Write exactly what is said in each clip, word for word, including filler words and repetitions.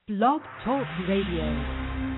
Blog Talk Radio.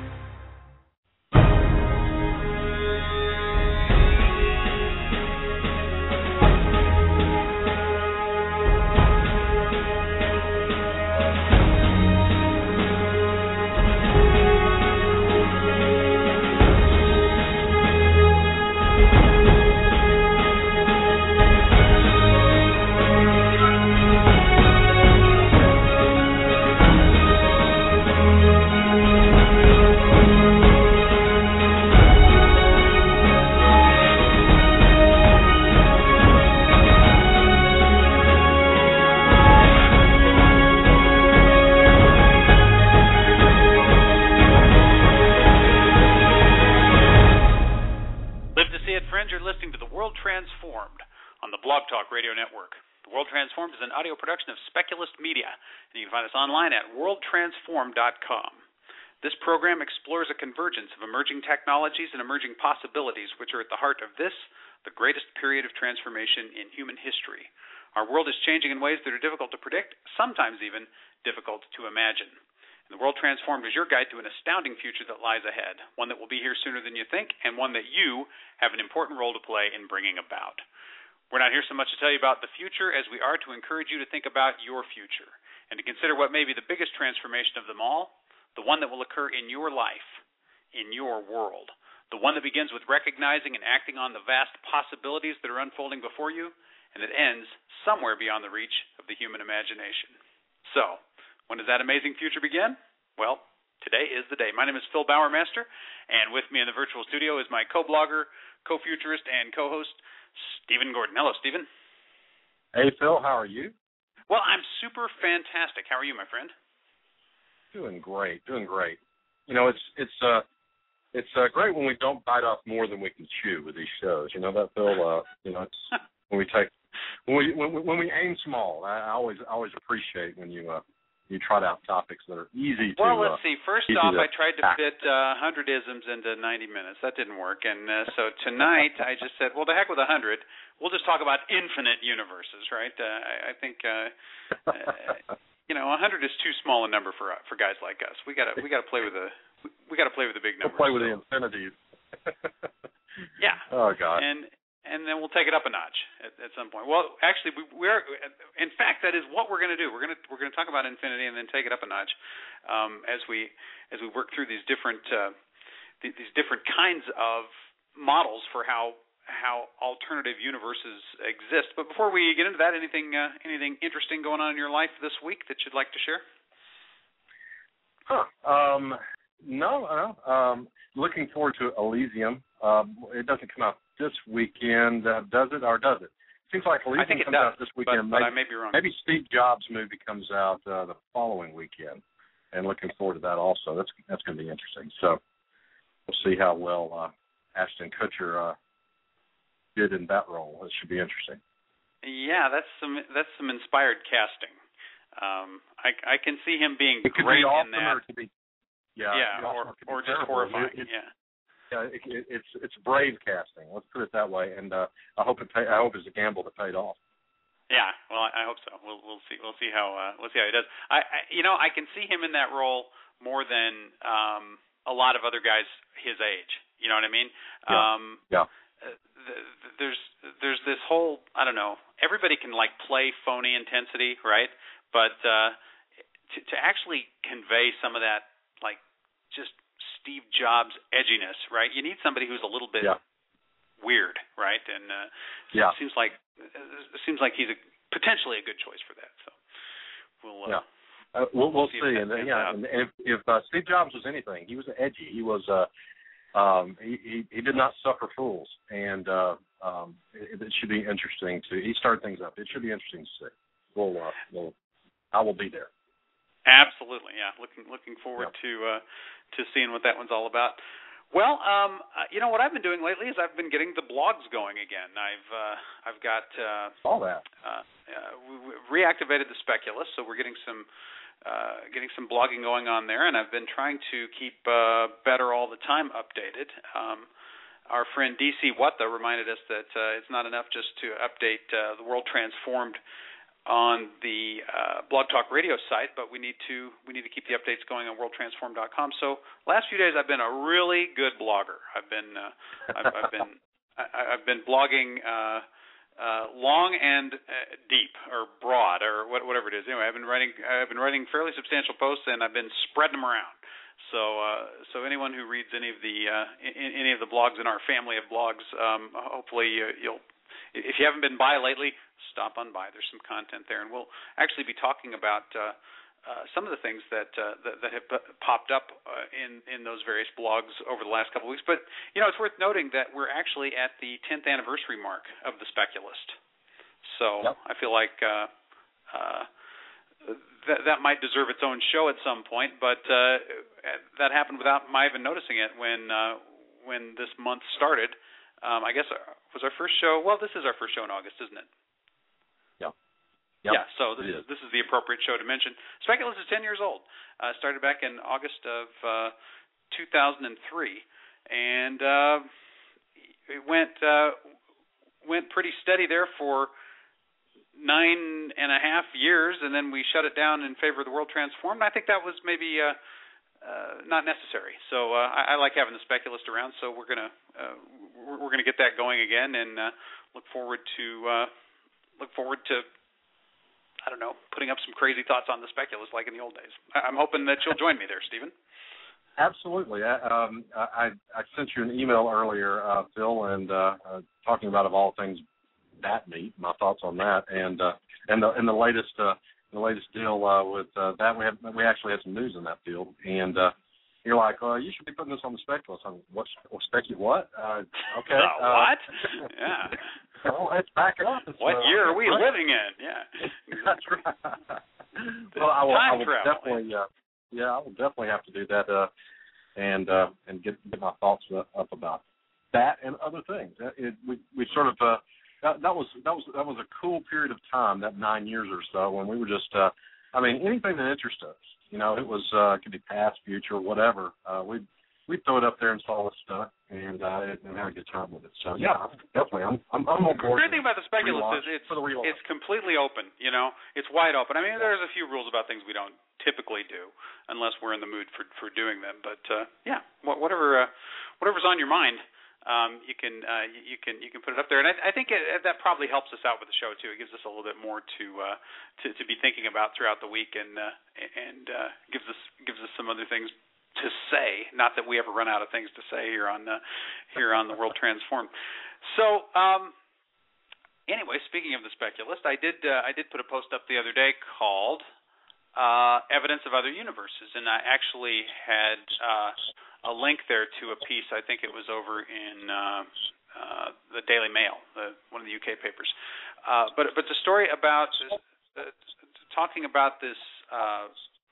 Transformed is an audio production of Speculist Media, and you can find us online at world transform dot com. This program explores a convergence of emerging technologies and emerging possibilities which are at the heart of this, the greatest period of transformation in human history. Our world is changing in ways that are difficult to predict, sometimes even difficult to imagine. And the World Transformed is your guide to an astounding future that lies ahead, one that will be here sooner than you think, and one that you have an important role to play in bringing about. We're not here so much to tell you about the future as we are to encourage you to think about your future and to consider what may be the biggest transformation of them all, the one that will occur in your life, in your world, the one that begins with recognizing and acting on the vast possibilities that are unfolding before you and that ends somewhere beyond the reach of the human imagination. So, when does that amazing future begin? Well, today is the day. My name is Phil Bowermaster, and with me in the virtual studio is my co-blogger, co-futurist, and co-host, Stephen Gordon. Hello, Stephen. Hey, Phil. How are you? Well, I'm super fantastic. How are you, my friend? Doing great. Doing great. You know, it's it's uh it's uh, great when we don't bite off more than we can chew with these shows. You know that, Phil. Uh, you know, it's when we take when we when we, when we aim small. I, I always I always appreciate when you uh, you trot out topics that are easy to. Well, let's uh, see. First off, I tried to fit uh, one hundred isms into ninety minutes. That didn't work. And uh, so tonight I just said, well, the heck with one hundred. We'll just talk about infinite universes, right? Uh, I, I think, uh, uh, you know, one hundred is too small a number for for guys like us. We gotta we gotta play with the we gotta play with the big numbers. We'll play with so. the infinities. Yeah. Oh God. And and then we'll take it up a notch at, at some point. Well, actually, we, we're in fact that is what we're going to do. We're going to we're going to talk about infinity and then take it up a notch um, as we as we work through these different uh, th- these different kinds of models for how how alternative universes exist. But before we get into that, anything uh, anything interesting going on in your life this week that you'd like to share? Huh. Um, no, no. Um, looking forward to Elysium. Um, it doesn't come out this weekend, uh, does it, or does it? Seems like Elysium I think it comes does, out this weekend. But, but maybe, I may be wrong. Maybe Steve Jobs' movie comes out uh, the following weekend, and looking forward to that also. That's that's going to be interesting. So we'll see how well uh, Ashton Kutcher uh, did in that role. It should be interesting. Yeah, that's some that's some inspired casting. Um, I I can see him being it could great be awesome in that. Or it could be, yeah, yeah, awesome, or or just terrible. horrifying. It, it, yeah. Yeah, it, it, it's it's brave casting. Let's put it that way, and uh, I hope it pay, I hope it's a gamble that paid off. Yeah, well, I, I hope so. We'll we'll see we'll see how uh, we'll see how he does. I, I you know I can see him in that role more than um, a lot of other guys his age. You know what I mean? Yeah. Um, yeah. Uh, th- th- there's there's this whole I don't know. Everybody can like play phony intensity, right? But uh, to to actually convey some of that like just Steve Jobs edginess, right? You need somebody who's a little bit yeah. weird, right? And uh, yeah. it seems like it seems like he's a potentially a good choice for that. So we'll uh, yeah, uh, we'll, we'll see. see and uh, yeah, and if, if uh, Steve Jobs was anything, he was edgy. He was uh, um, he, he he did not suffer fools, and uh, um, it, it should be interesting to. He started things up. It should be interesting to see. We'll, uh, we'll I will be there. Absolutely, yeah. Looking looking forward yeah. to uh, to seeing what that one's all about. Well, um, uh, you know what I've been doing lately is I've been getting the blogs going again. I've uh, I've got uh, all that. Uh, uh, we, we reactivated the Speculist, so we're getting some uh, getting some blogging going on there, and I've been trying to keep uh, Better All the Time updated. Um, our friend D C Watta reminded us that uh, it's not enough just to update uh, the World Transformed on the uh, Blog Talk Radio site, but we need to we need to keep the updates going on world transform dot com. So last few days I've been a really good blogger. I've been uh, I've, I've been I, I've been blogging uh, uh, long and uh, deep or broad or what, whatever it is. Anyway, I've been writing I've been writing fairly substantial posts, and I've been spreading them around. So uh, so anyone who reads any of the uh, in, any of the blogs in our family of blogs, um, hopefully uh, you'll. If you haven't been by lately, stop on by. There's some content there, and we'll actually be talking about uh, uh, some of the things that uh, that, that have popped up uh, in in those various blogs over the last couple of weeks. But you know, it's worth noting that we're actually at the tenth anniversary mark of The Speculist. So yep. I feel like uh, uh, that that might deserve its own show at some point. But uh, that happened without my even noticing it when uh, when this month started. Um, I guess uh, was our first show. Well, this is our first show in August, isn't it? Yeah. Yep. Yeah. So this is. is this is the appropriate show to mention. Speculist is ten years old. Uh, started back in August of uh, two thousand three, and uh, it went uh, went pretty steady there for nine and a half years, and then we shut it down in favor of the World Transformed. I think that was maybe. Uh, Uh, not necessary. So uh, I, I like having the Speculist around. So we're gonna uh, we're, we're gonna get that going again, and uh, look forward to uh, look forward to I don't know putting up some crazy thoughts on the Speculist like in the old days. I, I'm hoping that you'll join me there, Stephen. Absolutely. I, um, I, I sent you an email earlier, uh, Phil, and uh, uh, talking about of all things Bat Meat, my thoughts on that, and uh, and the and the latest. Uh, The latest deal uh, with uh, that, we have we actually had some news in that field, and uh, you're like, uh, you should be putting this on the Speculist. I'm what? Specu what? Uh, okay. Uh, uh, what? Yeah. Well, let's back it up. It's, what uh, year are we right. living in? Yeah. That's right. Well, I will, Time I will travel. definitely, uh, yeah, I will definitely have to do that, uh, and uh, and get get my thoughts up about that and other things. It, we we sort of. Uh, That, that was that was that was a cool period of time, that nine years or so, when we were just, uh, I mean, anything that interested us, you know, it was uh, it could be past, future, whatever. Uh, we we throw it up there and saw the stuff, and uh, and have a good time with it. So yeah, definitely, I'm I'm, I'm on board. The great thing about the Speculist relaunch, is it's it's completely open. You know, it's wide open. I mean, there's a few rules about things we don't typically do unless we're in the mood for for doing them. But uh, yeah, whatever uh, whatever's on your mind. Um, you can uh, you can you can put it up there, and I, I think it, that probably helps us out with the show too. It gives us a little bit more to uh, to, to be thinking about throughout the week, and uh, and uh, gives us gives us some other things to say. Not that we ever run out of things to say here on the here on the World Transformed. So um, anyway, speaking of the Speculist, I did uh, I did put a post up the other day called uh, "Evidence of Other Universes," and I actually had. Uh, a link there to a piece, I think it was over in uh, uh, the Daily Mail, the, one of the U K papers. Uh, but but the story about uh, talking about this uh,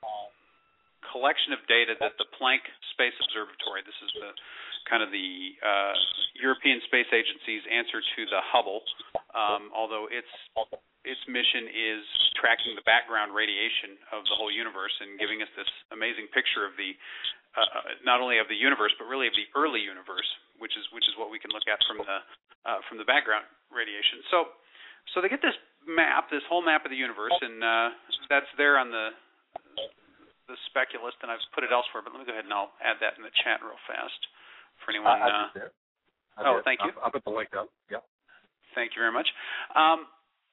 collection of data that the Planck Space Observatory, this is the kind of the uh, European Space Agency's answer to the Hubble, um, although its its mission is tracking the background radiation of the whole universe and giving us this amazing picture of the Uh, not only of the universe, but really of the early universe, which is which is what we can look at from the uh, from the background radiation. So, so they get this map, this whole map of the universe, and uh, that's there on the the Speculist, and I've put it elsewhere. But let me go ahead and I'll add that in the chat real fast for anyone. I, I uh, did. I oh, did. thank you. I'll, I'll put the link up. Yep. Thank you very much. Um,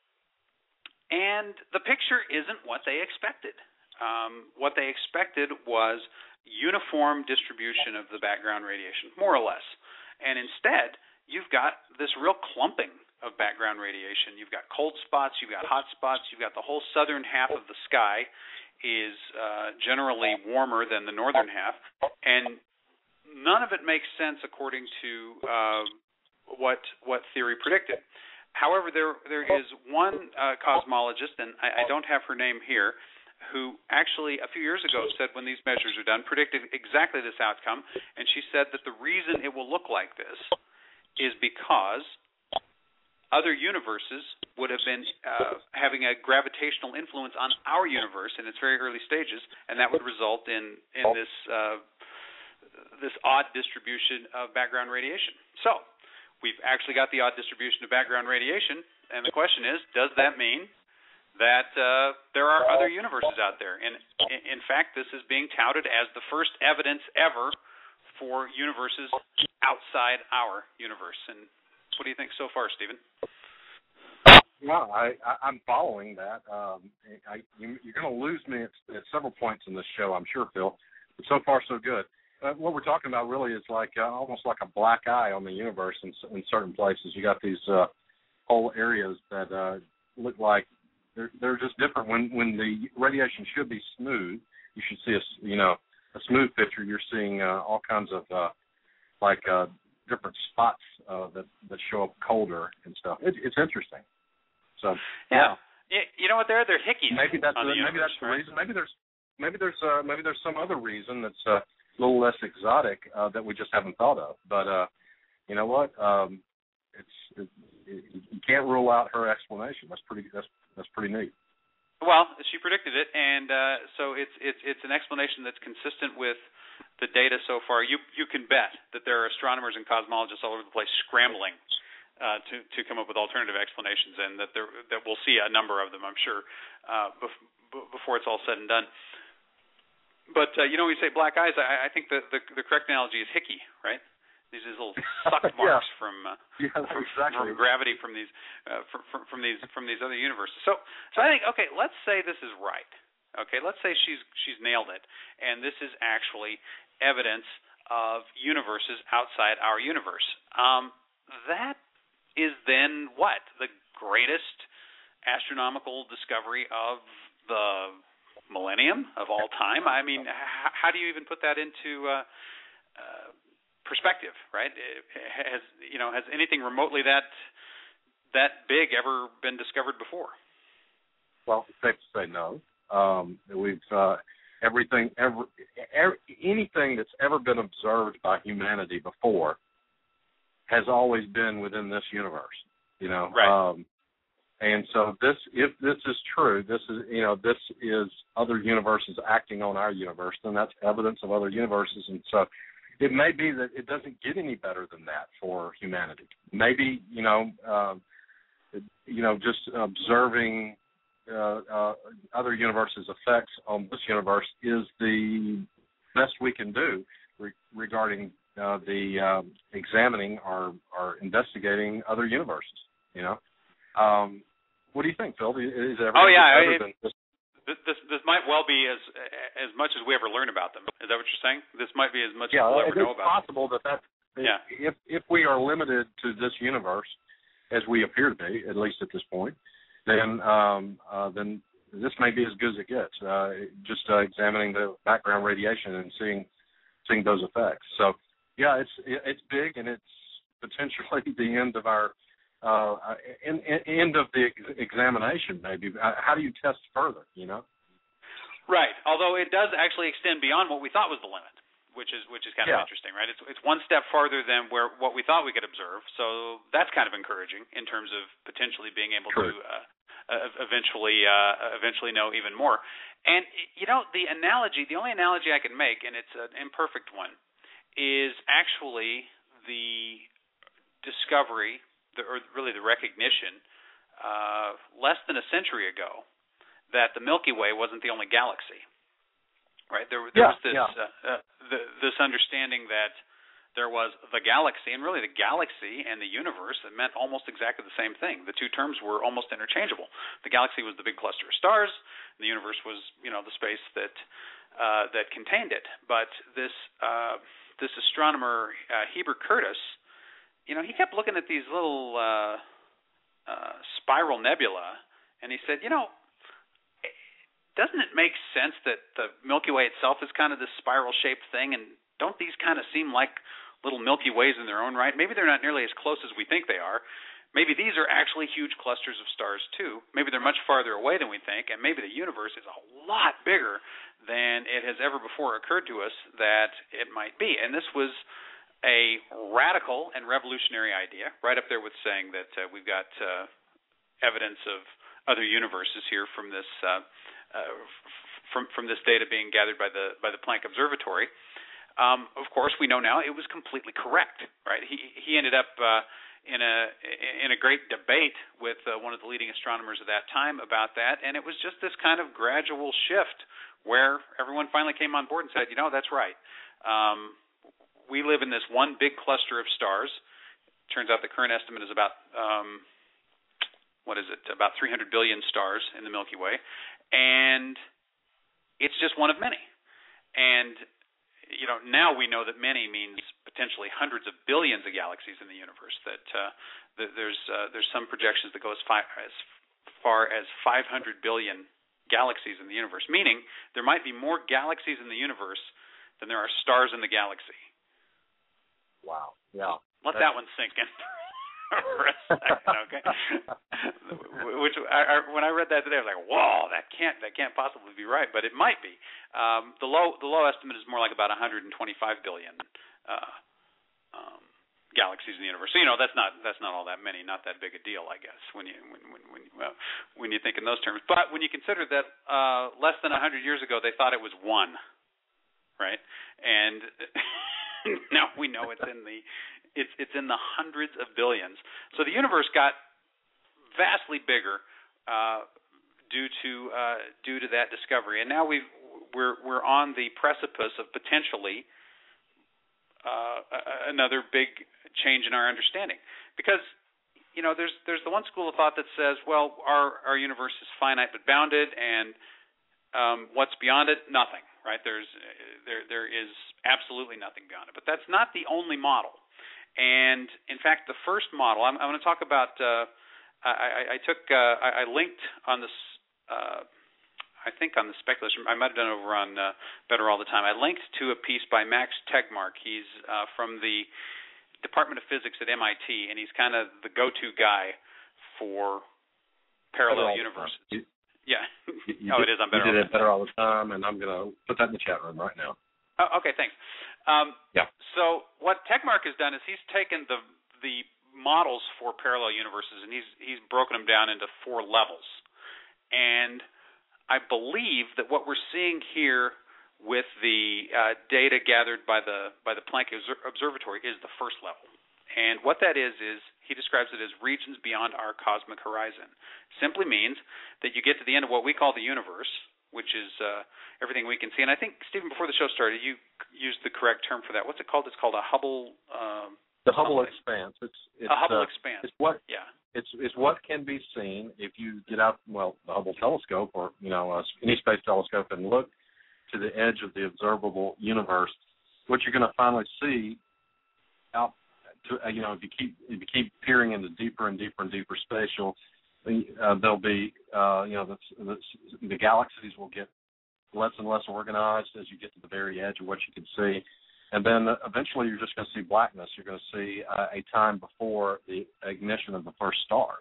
and the picture isn't what they expected. Um, what they expected was uniform distribution of the background radiation, more or less. And instead, you've got this real clumping of background radiation. You've got cold spots, you've got hot spots, you've got the whole southern half of the sky is uh, generally warmer than the northern half, and none of it makes sense according to uh, what what theory predicted. However, there there is one uh, cosmologist, and I, I don't have her name here, who actually a few years ago said when these measures are done, predicted exactly this outcome, and she said that the reason it will look like this is because other universes would have been uh, having a gravitational influence on our universe in its very early stages, and that would result in, in this, uh, this odd distribution of background radiation. So we've actually got the odd distribution of background radiation, and the question is, does that mean that uh, there are other universes out there. And in fact, this is being touted as the first evidence ever for universes outside our universe. And what do you think so far, Stephen? Well, I, I, I'm following that. Um, I, you, you're going to lose me at, at several points in this show, I'm sure, Phil. But so far, so good. Uh, what we're talking about really is like uh, almost like a black eye on the universe in, in certain places. You got these uh, whole areas that uh, look like they're, they're just different. When when the radiation should be smooth, you should see a you know a smooth picture. You're seeing uh, all kinds of uh, like uh, different spots uh, that that show up colder and stuff. It, it's interesting. So yeah. yeah, you know what? They're they're hickeys. Maybe that's on the, the maybe universe, that's the right? reason. Maybe there's maybe there's uh, maybe there's some other reason that's uh, a little less exotic uh, that we just haven't thought of. But uh, you know what? Um, it's it, it, you can't rule out her explanation. That's pretty. That's that's pretty neat. Well, she predicted it, and uh, so it's it's it's an explanation that's consistent with the data so far. You you can bet that there are astronomers and cosmologists all over the place scrambling uh, to to come up with alternative explanations, and that there that we'll see a number of them, I'm sure, uh, bef- before it's all said and done. But uh, you know, when you say black eyes, I, I think the, the the correct analogy is hickey, right? These are little suck marks yeah. from, uh, yeah, from, exactly. from gravity from these uh, from, from, from these from these other universes. So so I think okay, let's say this is right. Okay, let's say she's she's nailed it, and this is actually evidence of universes outside our universe. Um, that is then what? The greatest astronomical discovery of the millennium, of all time? I mean, h- how do you even put that into uh, uh, perspective, right? Has you know has anything remotely that that big ever been discovered before? Well, it's safe to say no. Um, we've uh, everything, ever, er, anything that's ever been observed by humanity before has always been within this universe. You know, right? Um, and so this, if this is true, this is you know this is other universes acting on our universe, then that's evidence of other universes, and so. It may be that it doesn't get any better than that for humanity. Maybe, you know, uh, you know, just observing uh, uh, other universes' effects on this universe is the best we can do re- regarding uh, the um, examining or, or investigating other universes. You know, um, what do you think, Phil? Is there ever oh yeah, better it, than this? This this might well be as as much as we ever learn about them. Is that what you're saying? This might be as much yeah, as we'll ever know it's about. It's possible that that yeah. if if we are limited to this universe, as we appear to be, at least at this point, then um, uh, then this may be as good as it gets. Uh, just uh, examining the background radiation and seeing seeing those effects. So yeah, it's it's big, and it's potentially the end of our. Uh, in, in, end of the ex- examination, maybe. Uh, how do you test further, you know? Right, although it does actually extend beyond what we thought was the limit, which is which is kind yeah. of interesting, right? It's it's one step farther than where what we thought we could observe, so that's kind of encouraging in terms of potentially being able True. to uh, uh, eventually uh, eventually know even more. And, you know, the analogy, the only analogy I can make, and it's an imperfect one, is actually the discovery, or really the recognition, uh, less than a century ago, that the Milky Way wasn't the only galaxy. Right? There, there yeah, was this yeah. uh, uh, the, this understanding that there was the galaxy, and really the galaxy and the universe, it meant almost exactly the same thing. The two terms were almost interchangeable. The galaxy was the big cluster of stars, and the universe was, you know, the space that uh, that contained it. But this uh, this astronomer uh, Heber Curtis, you know, he kept looking at these little uh, uh, spiral nebula, and he said, you know, doesn't it make sense that the Milky Way itself is kind of this spiral-shaped thing, and don't these kind of seem like little Milky Ways in their own right? Maybe they're not nearly as close as we think they are. Maybe these are actually huge clusters of stars, too. Maybe they're much farther away than we think, and maybe the universe is a lot bigger than it has ever before occurred to us that it might be. And this was a radical and revolutionary idea, right up there with saying that uh, we've got uh, evidence of other universes here from this uh, uh, f- from from this data being gathered by the by the Planck Observatory. Um, of course, we know now it was completely correct. Right? He he ended up uh, in a in a great debate with uh, one of the leading astronomers of that time about that, and it was just this kind of gradual shift where everyone finally came on board and said, you know, that's right. Um, we live in this one big cluster of stars. Turns out the current estimate is about um, what is it? About three hundred billion stars in the Milky Way, and it's just one of many. And you know, now we know that many means potentially hundreds of billions of galaxies in the universe. That, uh, that there's uh, there's some projections that go as, fi- as far as five hundred billion galaxies in the universe, meaning there might be more galaxies in the universe than there are stars in the galaxy. Wow. Yeah. Let That's... that one sink in for a second, okay? Which I, I, when I read that today, I was like, "Whoa, that can't that can't possibly be right," but it might be. Um, the low the low estimate is more like about one hundred twenty-five billion uh, um, galaxies in the universe. So you know that's not that's not all that many, not that big a deal, I guess, when you when when when, well, when you think in those terms. But when you consider that uh, less than one hundred years ago they thought it was one, right? And now we know it's in the It's it's in the hundreds of billions. So the universe got vastly bigger uh, due to uh, due to that discovery, and now we've we're we're on the precipice of potentially uh, another big change in our understanding. Because you know there's there's the one school of thought that says, well, our our universe is finite but bounded, and um, what's beyond it? Nothing. Right? There's there there is absolutely nothing beyond it. But that's not the only model. And in fact, the first model, I'm, I'm going to talk about. Uh, I, I took, uh, I, I linked on this. Uh, I think on the speculation. I might have done it over on uh, Better All the Time. I linked to a piece by Max Tegmark. He's uh, from the Department of Physics at M I T, and he's kind of the go-to guy for parallel universes. You, yeah. You, you oh, did, it is on Better. You did all it Better All the Time, and I'm going to put that in the chat room right now. Oh, okay, thanks. Um, yeah. So what Tegmark has done is he's taken the the models for parallel universes and he's he's broken them down into four levels. And I believe that what we're seeing here with the uh, data gathered by the by the Planck Observatory is the first level. And what that is is he describes it as regions beyond our cosmic horizon. Simply means that you get to the end of what we call the universe, which is uh, everything we can see. And I think, Stephen, before the show started, you used the correct term for that. What's it called? It's called a Hubble... Um, the Hubble something. expanse. It's, it's, a Hubble uh, expanse. It's what, yeah. It's, it's what can be seen if you get out, well, the Hubble telescope or, you know, uh, any space telescope and look to the edge of the observable universe. What you're going to finally see out, to, uh, you know, if you keep if you keep peering into deeper and deeper and deeper space, you'll, uh, there'll be, uh, you know, the, the, the galaxies will get less and less organized as you get to the very edge of what you can see. And then eventually you're just going to see blackness. You're going to see uh, a time before the ignition of the first stars.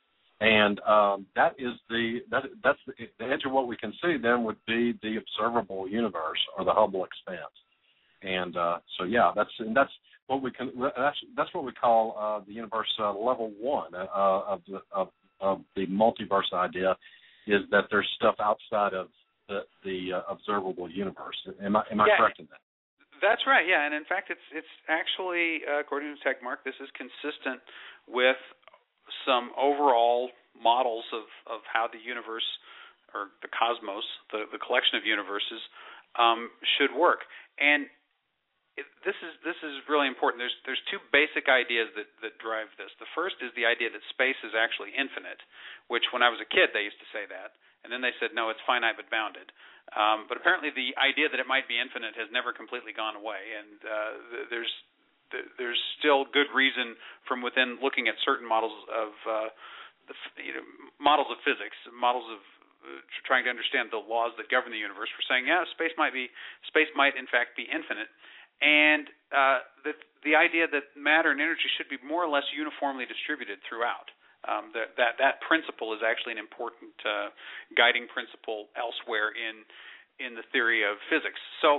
And um, that is the that that's the, the edge of what we can see then would be the observable universe or the Hubble expanse. And uh, so yeah, that's and that's what we can that's that's what we call uh, the universe uh, level one uh, of the of, of the multiverse idea, is that there's stuff outside of the, the uh, observable universe. Am I am I yeah, correct in that? That's right. Yeah, and in fact, it's it's actually uh, according to Tegmark, this is consistent with some overall models of, of how the universe or the cosmos, the, the collection of universes, um, should work. And it, this is this is really important. There's there's two basic ideas that, that drive this. The first is the idea that space is actually infinite, which when I was a kid they used to say that, and then they said no, it's finite but bounded. Um, but apparently the idea that it might be infinite has never completely gone away, and uh, there's there's still good reason from within looking at certain models of uh, the, you know, models of physics, models of uh, trying to understand the laws that govern the universe, for saying yeah, space might be space might in fact be infinite, and uh, that the idea that matter and energy should be more or less uniformly distributed throughout. Um, that, that that principle is actually an important uh, guiding principle elsewhere in in the theory of physics. So,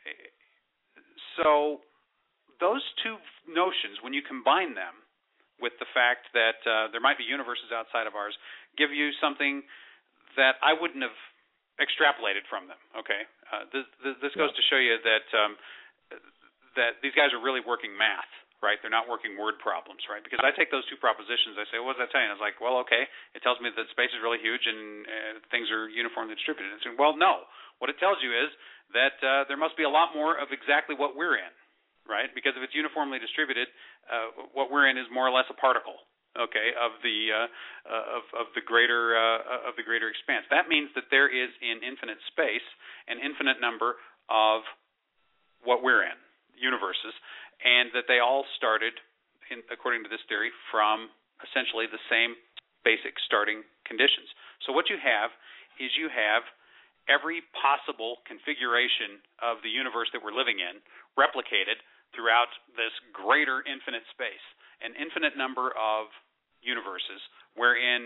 so those two notions, when you combine them with the fact that uh, there might be universes outside of ours, give you something that I wouldn't have extrapolated from them. Okay, uh, this, this, this goes to show you that um, that these guys are really working math, right? They're not working word problems, right? Because I take those two propositions, I say, well, what does that tell you? And I was like, well, okay, it tells me that space is really huge and uh, things are uniformly distributed. And I said, well, no. What it tells you is that uh, there must be a lot more of exactly what we're in, right? Because if it's uniformly distributed, uh, what we're in is more or less a particle, okay, of the uh, uh, of, of the greater uh, of the greater expanse. That means that there is in infinite space an infinite number of what we're in, universes, and that they all started, in, according to this theory, from essentially the same basic starting conditions. So what you have is you have every possible configuration of the universe that we're living in replicated throughout this greater infinite space, an infinite number of universes wherein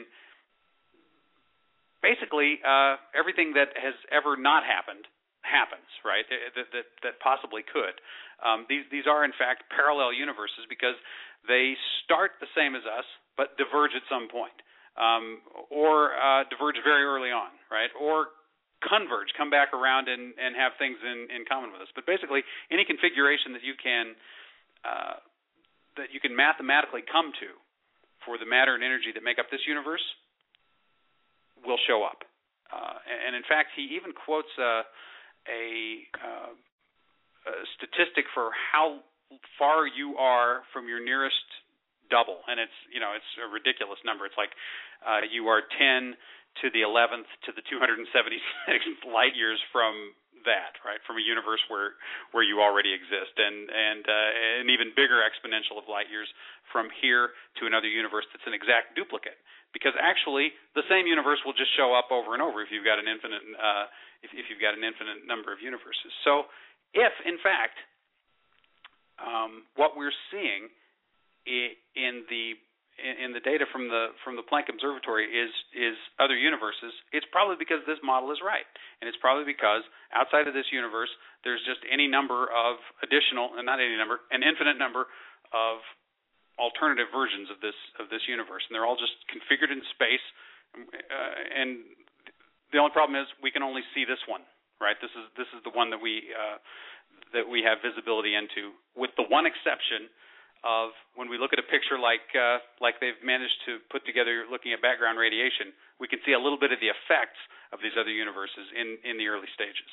basically uh, everything that has ever not happened happens, right, that, that, that possibly could. Um, these, these are, in fact, parallel universes because they start the same as us but diverge at some point, um, or uh, diverge very early on, right, or converge, come back around and, and have things in, in common with us. But basically, any configuration that you can uh, that you can mathematically come to for the matter and energy that make up this universe will show up. Uh, and, in fact, he even quotes uh, a, uh, a statistic for how far you are from your nearest double, and it's you know it's a ridiculous number. It's like uh, you are ten to the eleventh to the two hundred seventy-sixth light years from that, right? From a universe where where you already exist, and and uh, an even bigger exponential of light years from here to another universe that's an exact duplicate. Because actually, the same universe will just show up over and over if you've got an infinite uh, if, if you've got an infinite number of universes. So, if in fact um, what we're seeing in the in the data from the from the Planck Observatory is is other universes, it's probably because this model is right, and it's probably because outside of this universe, there's just any number of additional, and not any number, an infinite number of alternative versions of this of this universe, and they're all just configured in space. Uh, and the only problem is we can only see this one, right? This is this is the one that we uh, that we have visibility into, with the one exception of when we look at a picture like uh, like they've managed to put together, looking at background radiation, we can see a little bit of the effects of these other universes in, in the early stages.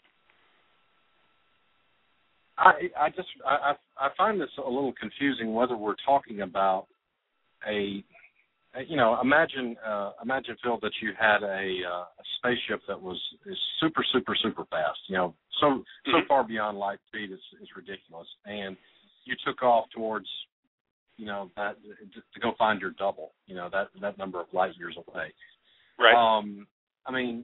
I, I just I, I find this a little confusing whether we're talking about a, you know, imagine uh, imagine Phil that you had a, uh, a spaceship that was is super super super fast, you know, so mm-hmm. so far beyond light speed is is ridiculous, and you took off towards, you know, that to go find your double, you know, that that number of light years away. Right. Um, I mean,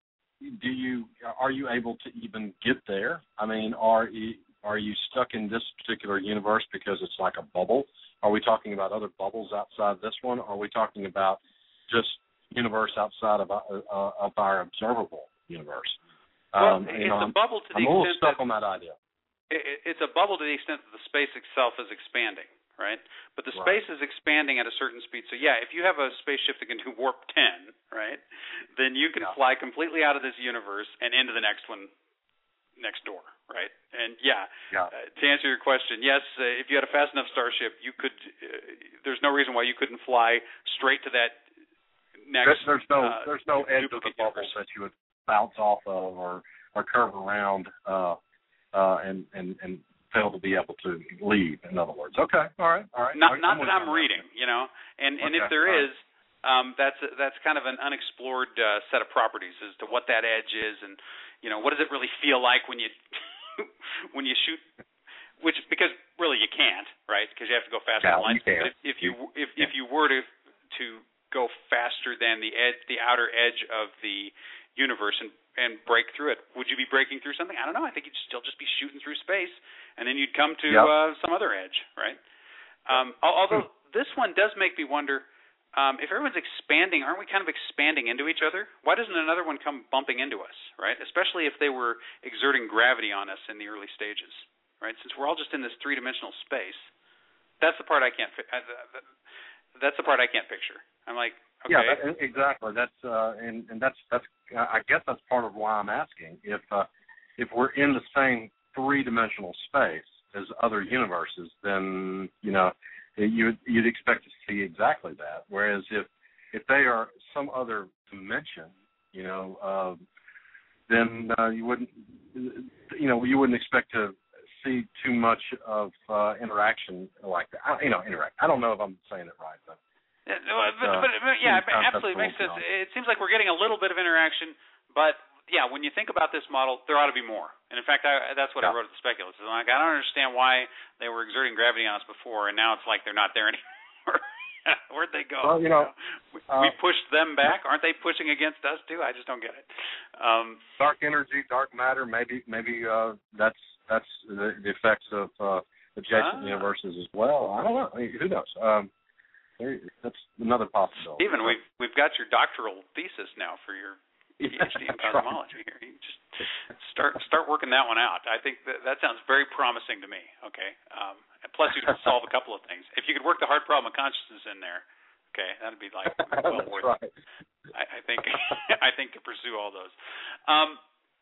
do you are you able to even get there? I mean, are you Are you stuck in this particular universe because it's like a bubble? Are we talking about other bubbles outside this one? Or are we talking about just universe outside of, uh, of our observable universe? Well, um, it's you know, a bubble to the I'm a little extent stuck that, on that idea. It, it's a bubble to the extent that the space itself is expanding, right? But the space right. is expanding at a certain speed. So, yeah, if you have a spaceship that can do warp ten, right, then you can yeah. fly completely out of this universe and into the next one next door. Right, and yeah, yeah. Uh, to answer your question, yes, uh, if you had a fast enough starship, you could. Uh, there's no reason why you couldn't fly straight to that next. There's, there's no, uh, there's no edge of the bubble universe. that you would bounce off of or or curve around uh, uh, and and and fail to be able to leave. In other words, okay, all right, all right. Not, I'm not that I'm reading, that. you know, and and okay, if there is. Right. Um, that's that's kind of an unexplored uh, set of properties as to what that edge is, and you know, what does it really feel like when you when you shoot? Which because really you can't, right? Because you have to go faster yeah, than light. You can. But if, if you if yeah. if you were to to go faster than the edge, the outer edge of the universe and and break through it, would you be breaking through something? I don't know. I think you'd still just be shooting through space, and then you'd come to yep. uh, some other edge, right? Um, although this one does make me wonder. Um, if everyone's expanding, aren't we kind of expanding into each other? Why doesn't another one come bumping into us, right? Especially if they were exerting gravity on us in the early stages, right? Since we're all just in this three-dimensional space, that's the part I can't. That's the part I can't picture. I'm like, okay, yeah, that, exactly. That's uh, and and that's that's. I guess that's part of why I'm asking if uh, if we're in the same three-dimensional space as other universes, then you know you you'd expect to see exactly that. Whereas if if they are some other dimension, you know, uh, then uh, you wouldn't you know you wouldn't expect to see too much of uh, interaction like that. I, you know, interact. I don't know if I'm saying it right, but. Yeah, but, but, but yeah, absolutely makes sense. It seems like we're getting a little bit of interaction, but yeah, when you think about this model, there ought to be more. And in fact, I, that's what yeah. I wrote at the Speculists. I'm like, I don't understand why they were exerting gravity on us before, and now it's like they're not there anymore. Where'd they go? Well, you know, we, uh, we pushed them back. Aren't they pushing against us too? I just don't get it. Um, dark energy, dark matter. Maybe, maybe uh, that's that's the, the effects of uh, adjacent uh, universes as well. I don't know. I mean, who knows? Um, That's another possibility. Stephen, we've we've got your doctoral thesis now for your PhD yeah, in cosmology. Right. Here, you just start start working that one out. I think that that sounds very promising to me. Okay. Um, and plus, you can solve a couple of things. If you could work the hard problem of consciousness in there, okay, that'd be like well That's worth right. it. I, I think I think to pursue all those. Um,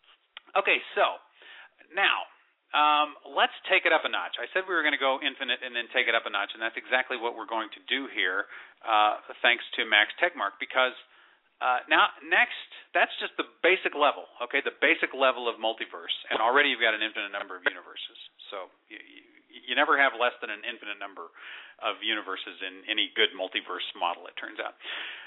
okay, so now. Um, let's take it up a notch. I said we were going to go infinite and then take it up a notch, and that's exactly what we're going to do here, uh, thanks to Max Tegmark, because uh, now next, that's just the basic level, okay, the basic level of multiverse, and already you've got an infinite number of universes. So you, you, you never have less than an infinite number of universes in any good multiverse model, it turns out.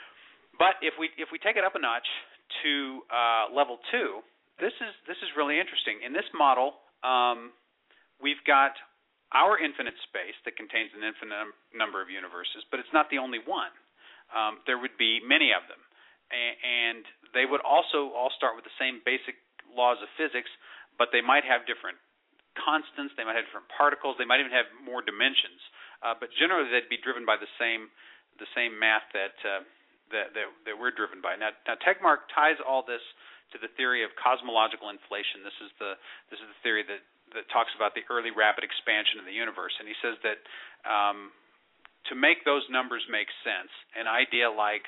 But if we if we take it up a notch to uh, level two, this is this is really interesting. In this model, Um, we've got our infinite space that contains an infinite number of universes, but it's not the only one. Um, there would be many of them, a- and they would also all start with the same basic laws of physics, but they might have different constants, they might have different particles, they might even have more dimensions, uh, but generally they'd be driven by the same the same math that uh, that, that that we're driven by. Now, now Tegmark ties all this to the theory of cosmological inflation. This is the this is the theory that, that talks about the early rapid expansion of the universe. And he says that um, to make those numbers make sense, an idea like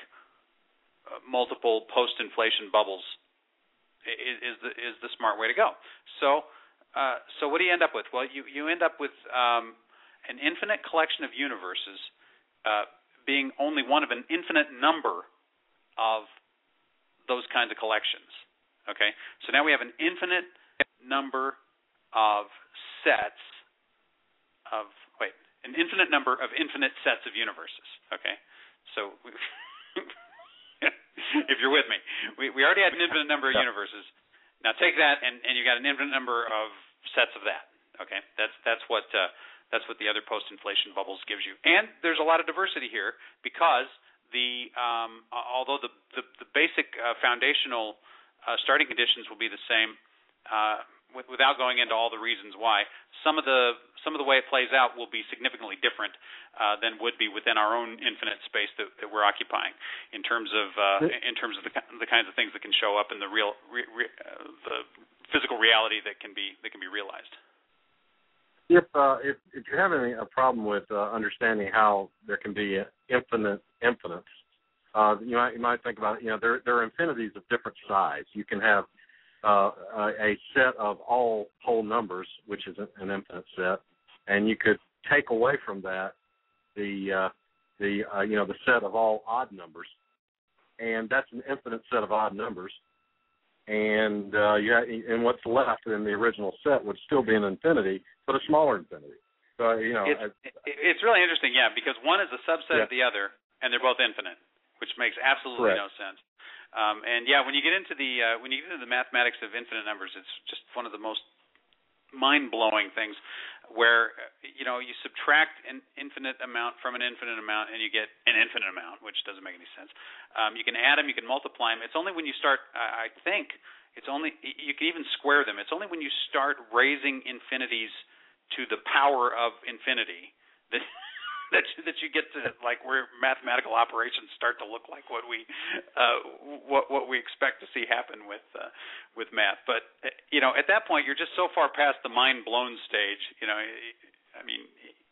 uh, multiple post-inflation bubbles is, is the is the smart way to go. So uh, so what do you end up with? Well, you you end up with um, an infinite collection of universes uh, being only one of an infinite number of those kinds of collections. Okay, so now we have an infinite number of sets of, wait, an infinite number of infinite sets of universes. Okay, so we, if you're with me, we, we already had an infinite number of yeah. universes. Now take that and, and you got an infinite number of sets of that. Okay, that's that's what uh, that's what the other post-inflation bubbles gives you. And there's a lot of diversity here because the um, although the the, the basic uh, foundational Uh, starting conditions will be the same, uh, with, without going into all the reasons why. Some of the some of the way it plays out will be significantly different uh, than would be within our own infinite space that, that we're occupying, in terms of uh, in terms of the the kinds of things that can show up in the real re, re, uh, the physical reality that can be that can be realized. If uh, if if you're having a problem with uh, understanding how there can be infinite infinites. Uh, you might you might think about it. You know, there there are infinities of different size. You can have uh, a, a set of all whole numbers, which is an infinite set, and you could take away from that the uh, the uh, you know the set of all odd numbers, and that's an infinite set of odd numbers. And uh, yeah, and what's left in the original set would still be an infinity, but a smaller infinity. So you know, it's, I, it's really interesting, yeah, because one is a subset yeah. of the other, and they're both infinite, which makes absolutely Correct. no sense. Um, and yeah, when you get into the uh, when you get into the mathematics of infinite numbers, it's just one of the most mind-blowing things, where you know you subtract an infinite amount from an infinite amount, and you get an infinite amount, which doesn't make any sense. Um, you can add them, you can multiply them. It's only when you start, uh, I think, it's only you can even square them. It's only when you start raising infinities to the power of infinity that. That you, that you get to like where mathematical operations start to look like what we uh, what what we expect to see happen with uh, with math. But you know, at that point, you're just so far past the mind blown stage. You know, I mean,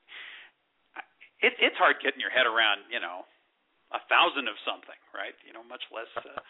it, it's hard getting your head around you know a thousand of something, right? You know, much less uh,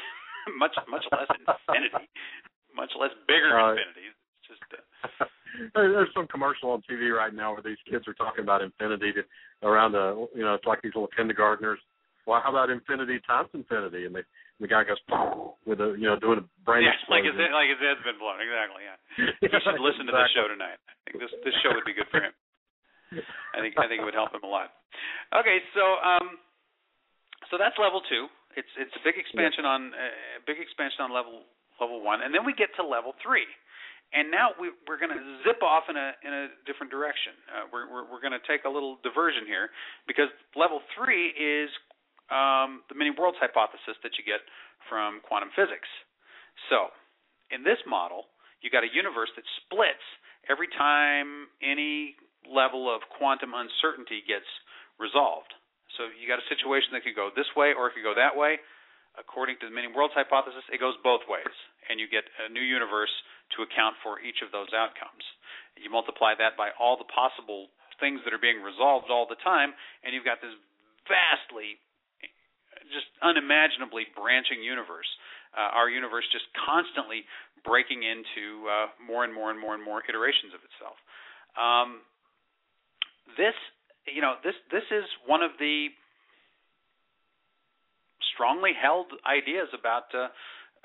much much less infinity, much less bigger uh, infinities. It's just uh, there's some commercial on T V right now where these kids are talking about infinity to, around the, you know, it's like these little kindergartners. Well, how about infinity times infinity? And they, the guy goes with a, you know, doing a brain yeah, explosion. like his head, like his head's been blown. Exactly. Yeah. He should listen exactly. to this show tonight. I think this this show would be good for him. I think I think it would help him a lot. Okay, so um, so that's level two. It's it's a big expansion yeah. on uh, big expansion on level level one, and then we get to level three, and now we we're going to zip off in a in a different direction. Uh, we're we're, we're going to take a little diversion here because level three is um, the many worlds hypothesis that you get from quantum physics. So in this model, you got a universe that splits every time any level of quantum uncertainty gets resolved. So you got a situation that could go this way or it could go that way. According to the many worlds hypothesis, it goes both ways, and you get a new universe to account for each of those outcomes. You multiply that by all the possible things that are being resolved all the time, and you've got this vastly, just unimaginably branching universe. Uh, our universe just constantly breaking into uh, more and more and more and more iterations of itself. Um, this, you know, this this is one of the strongly held ideas about uh,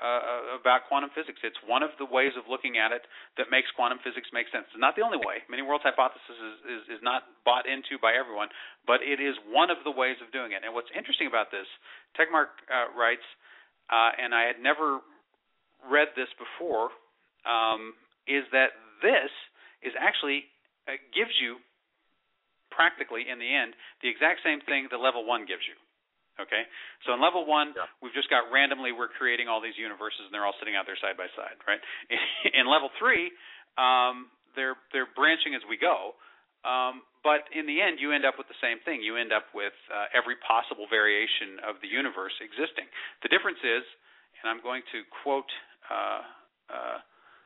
uh, about quantum physics. It's one of the ways of looking at it that makes quantum physics make sense. It's not the only way. Many worlds hypothesis is, is, is not bought into by everyone, but it is one of the ways of doing it. And what's interesting about this, Tegmark uh, writes, uh, and I had never read this before, um, is that this is actually uh, gives you practically, in the end, the exact same thing that level one gives you. Okay, so in level one, yeah. we've just got randomly we're creating all these universes, and they're all sitting out there side by side, right? In level three, um, they're they're branching as we go, um, but in the end, you end up with the same thing. You end up with uh, every possible variation of the universe existing. The difference is, and I'm going to quote uh, uh,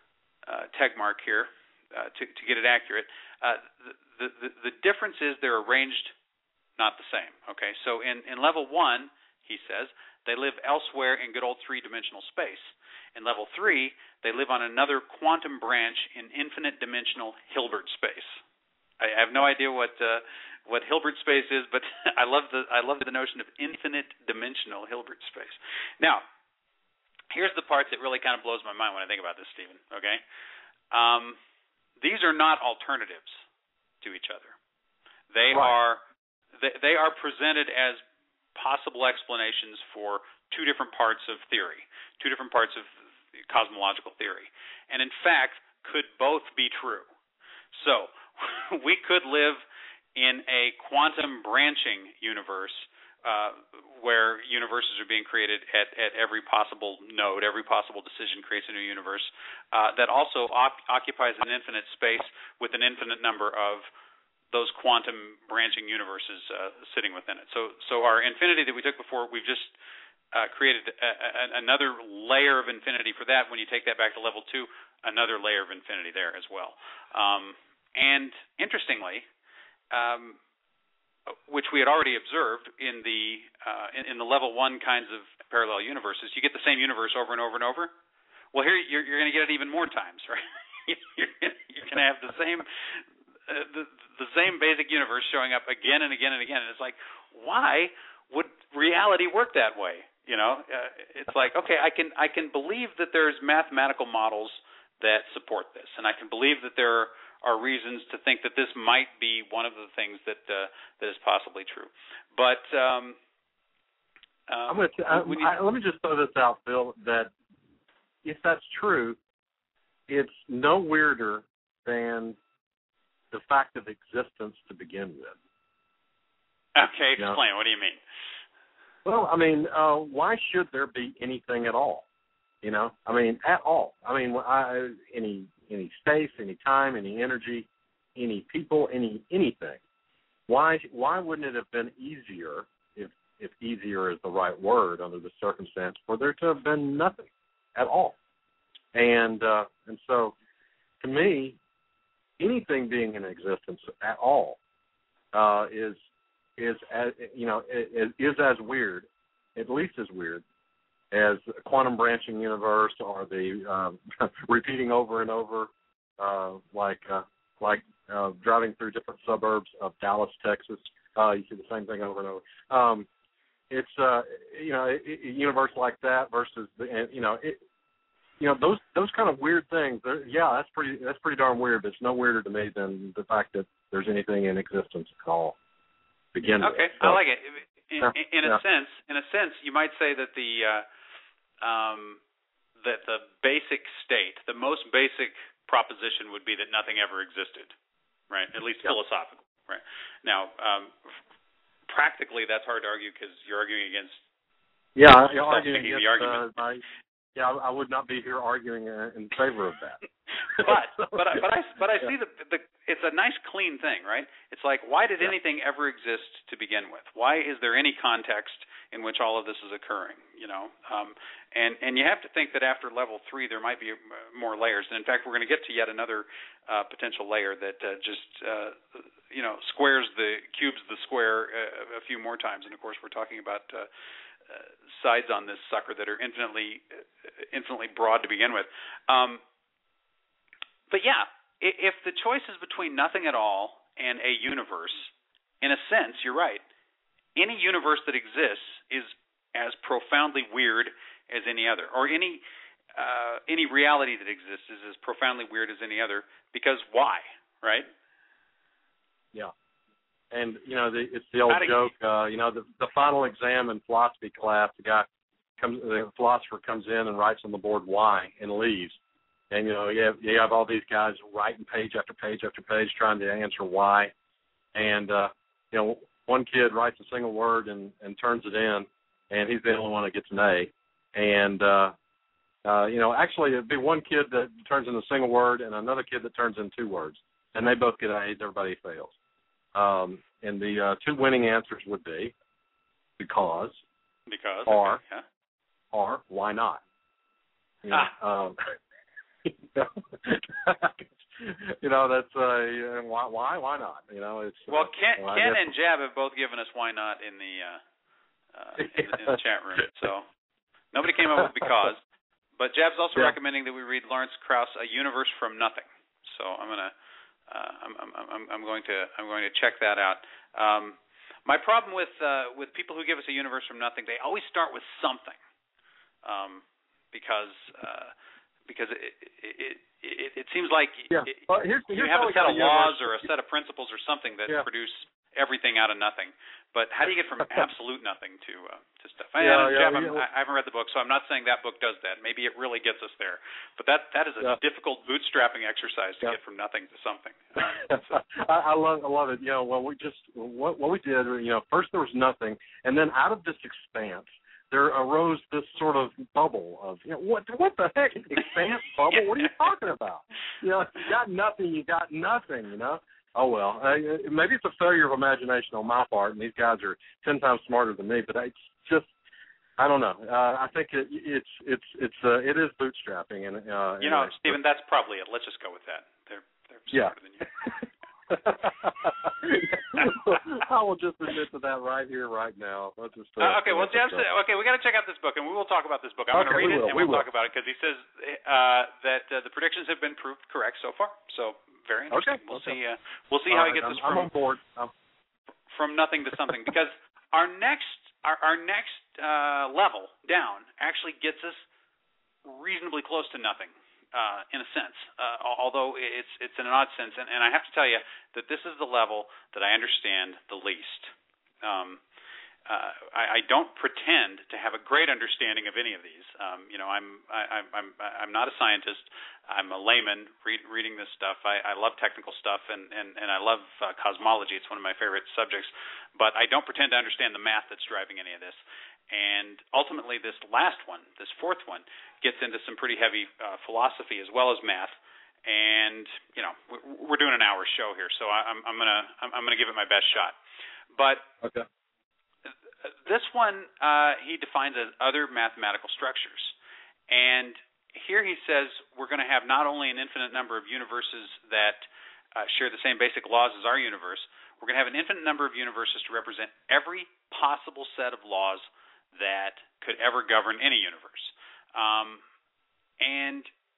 uh, Tegmark here uh, to to get it accurate. Uh, the, the the difference is they're arranged not the same. Okay, so in, in level one, he says, they live elsewhere in good old three-dimensional space. In level three, they live on another quantum branch in infinite dimensional Hilbert space. I have no idea what uh, what Hilbert space is, but I love the I love the notion of infinite dimensional Hilbert space. Now, here's the part that really kind of blows my mind when I think about this, Stephen. Okay, um, these are not alternatives to each other. They right. are They are presented as possible explanations for two different parts of theory, two different parts of cosmological theory, and in fact could both be true. So we could live in a quantum branching universe uh, where universes are being created at, at every possible node, every possible decision creates a new universe uh, that also op- occupies an infinite space with an infinite number of those quantum branching universes uh, sitting within it. So so our infinity that we took before, we've just uh, created a, a, another layer of infinity for that. When you take that back to level two, another layer of infinity there as well. Um, and interestingly, um, which we had already observed in the uh, in, in the level one kinds of parallel universes, you get the same universe over and over and over. Well, here you're, you're going to get it even more times, right? you're, you're going to have the same uh, the the same basic universe showing up again and again and again. And it's like, why would reality work that way? You know, uh, it's like, okay, I can I can believe that there's mathematical models that support this, and I can believe that there are reasons to think that this might be one of the things that uh, that is possibly true. But um, um, I'm gonna t- I, you, I, let me just throw this out, Phil, that if that's true, it's no weirder than the fact of existence to begin with. Okay, explain. You know? What do you mean? Well, I mean, uh, why should there be anything at all? You know, I mean, at all. I mean, I, any any space, any time, any energy, any people, any anything. Why why wouldn't it have been easier, if if easier is the right word under the circumstance, for there to have been nothing at all? And uh, and so, to me, anything being in existence at all uh, is is as you know is, is as weird, at least as weird, as a quantum branching universe or the um, repeating over and over uh, like uh, like uh, driving through different suburbs of Dallas, Texas. Uh, you see the same thing over and over. Um, it's uh, you know, a, a universe like that versus the, you know, it, you know, those those kind of weird things. Yeah, that's pretty that's pretty darn weird. But it's no weirder to me than the fact that there's anything in existence at all. Begin okay, with. So, I like it. In, yeah, in a yeah. sense, in a sense, you might say that the uh, um, that the basic state, the most basic proposition, would be that nothing ever existed, right? At least yeah. philosophical, right? Now, um, practically, that's hard to argue because you're arguing against. Yeah, you're arguing the against. argument. Uh, I, yeah, I would not be here arguing uh, in favor of that. but but I, but I but I yeah. see the the it's a nice clean thing, right? It's like, why did yeah. anything ever exist to begin with? Why is there any context in which all of this is occurring? You know, um, and and you have to think that after level three there might be more layers. And in fact, we're going to get to yet another uh, potential layer that uh, just uh, you know squares the cubes the square uh, a few more times. And of course, we're talking about uh, uh, sides on this sucker that are infinitely infinitely broad to begin with. Um, But yeah, if the choice is between nothing at all and a universe, in a sense, you're right. Any universe that exists is as profoundly weird as any other, or any uh, any reality that exists is as profoundly weird as any other. Because why, right? Yeah, and you know, the, it's the old How joke. Uh, you know, the the final exam in philosophy class, the guy comes, the philosopher comes in and writes on the board why and leaves. And, you know, you have, you have all these guys writing page after page after page trying to answer why. And, uh, you know, one kid writes a single word and, and turns it in, and he's the only one that gets an A. And, uh, uh, you know, actually it'd be one kid that turns in a single word and another kid that turns in two words. And they both get A's, everybody fails. Um, and the uh, two winning answers would be because, because or, okay, yeah. or why not. You know, ah. um, you know, that's uh, why, why, why not? You know, it's well, uh, Ken, well, Ken guess, and Jab have both given us why not in the uh, uh, in, the, in the chat room. So nobody came up with because, but Jab's also yeah. recommending that we read Lawrence Krauss, A Universe from Nothing. So I'm gonna, uh, I'm, I'm, I'm, I'm going to, I'm going to check that out. Um, my problem with uh, with people who give us a universe from nothing, they always start with something, um, because. Uh, Because it it, it it seems like yeah. it, well, here's, you here's have a set of universe. laws or a set of principles or something that yeah. produce everything out of nothing. But how do you get from absolute nothing to uh, to stuff? Yeah, and, yeah, Jeff, yeah. I haven't read the book, so I'm not saying that book does that. Maybe it really gets us there. But that that is a yeah. difficult bootstrapping exercise to yeah. get from nothing to something. So. I, I love I love it. You know, well, we just what what we did. You know, first there was nothing, and then out of this expanse, there arose this sort of bubble of, you know, what what the heck, expanse bubble? What are you talking about? You know, you got nothing, you got nothing, you know? Oh, well, uh, maybe it's a failure of imagination on my part, and these guys are ten times smarter than me, but it's just, I don't know. Uh, I think it, it's, it's, it's, uh, it is bootstrapping. And uh, You know, anyway, Stephen, that's probably it. Let's just go with that. They're, they're yeah. smarter than you. I will just admit to that right here, right now. Let's just, uh, uh, okay, well, Jeff said, okay, we got to check out this book, and we will talk about this book. I'm okay, going to read we it, will, and we we'll will. talk about it, because he says uh, that uh, the predictions have been proved correct so far. So very interesting. Okay, we'll okay. see. Uh, we'll see All how right, he gets I'm, us from I'm on board. I'm... from nothing to something, because our next our, our next uh, level down actually gets us reasonably close to nothing. Uh, in a sense, uh, although it's it's in an odd sense, and, and I have to tell you that this is the level that I understand the least. Um, uh, I, I don't pretend to have a great understanding of any of these. Um, you know, I'm I, I'm I'm not a scientist. I'm a layman read, reading this stuff. I, I love technical stuff, and and, and I love uh, cosmology. It's one of my favorite subjects. But I don't pretend to understand the math that's driving any of this. And ultimately, this last one, this fourth one, gets into some pretty heavy uh, philosophy as well as math. And you know, we're doing an hour show here, so I'm, I'm gonna I'm gonna give it my best shot. But okay. This one uh, he defines as other mathematical structures, and here he says we're going to have not only an infinite number of universes that uh, share the same basic laws as our universe. We're going to have an infinite number of universes to represent every possible set of laws that could ever govern any universe. Um, and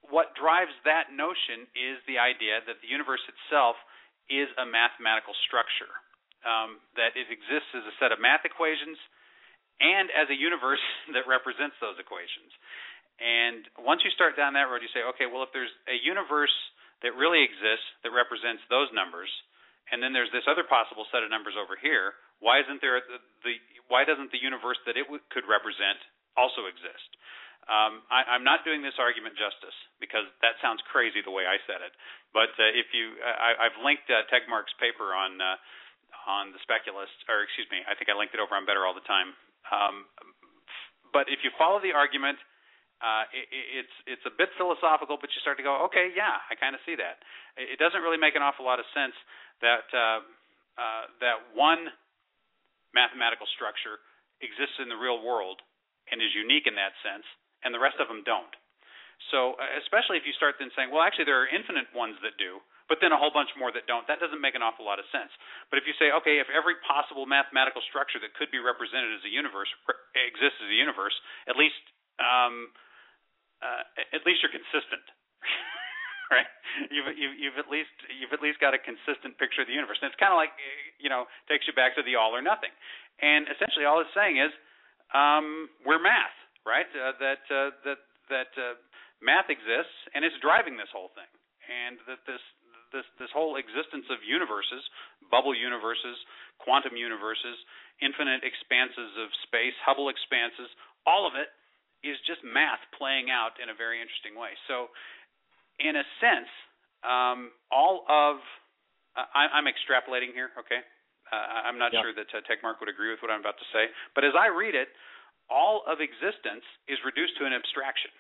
what drives that notion is the idea that the universe itself is a mathematical structure, um, that it exists as a set of math equations and as a universe that represents those equations. And once you start down that road, you say, okay, well, if there's a universe that really exists that represents those numbers, and then there's this other possible set of numbers over here, why isn't there the, the why doesn't the universe that it w- could represent also exist? Um, I, I'm not doing this argument justice because that sounds crazy the way I said it. But uh, if you, I, I've linked uh, Tegmark's paper on uh, on the speculists, or excuse me, I think I linked it over on Better All the Time. Um, but if you follow the argument, uh, it, it's it's a bit philosophical, but you start to go, okay, yeah, I kind of see that. It doesn't really make an awful lot of sense that uh, uh, that one mathematical structure exists in the real world and is unique in that sense, and the rest of them don't. So uh, especially if you start then saying, well, actually there are infinite ones that do, but then a whole bunch more that don't, that doesn't make an awful lot of sense. But if you say, okay, if every possible mathematical structure that could be represented as a universe exists as a universe, at least um, uh, at least you're consistent. Right? You've, you've, you've at least you've at least got a consistent picture of the universe. And it's kind of like, you know, takes you back to the all or nothing. And essentially, all it's saying is um, we're math, right? Uh, that uh, that that uh, math exists and it's driving this whole thing, and that this this this whole existence of universes, bubble universes, quantum universes, infinite expanses of space, Hubble expanses, all of it is just math playing out in a very interesting way. So, in a sense, um, all of uh, I, I'm extrapolating here, okay? Uh, I'm not yeah. sure that uh, Tegmark would agree with what I'm about to say, but as I read it, all of existence is reduced to an abstraction.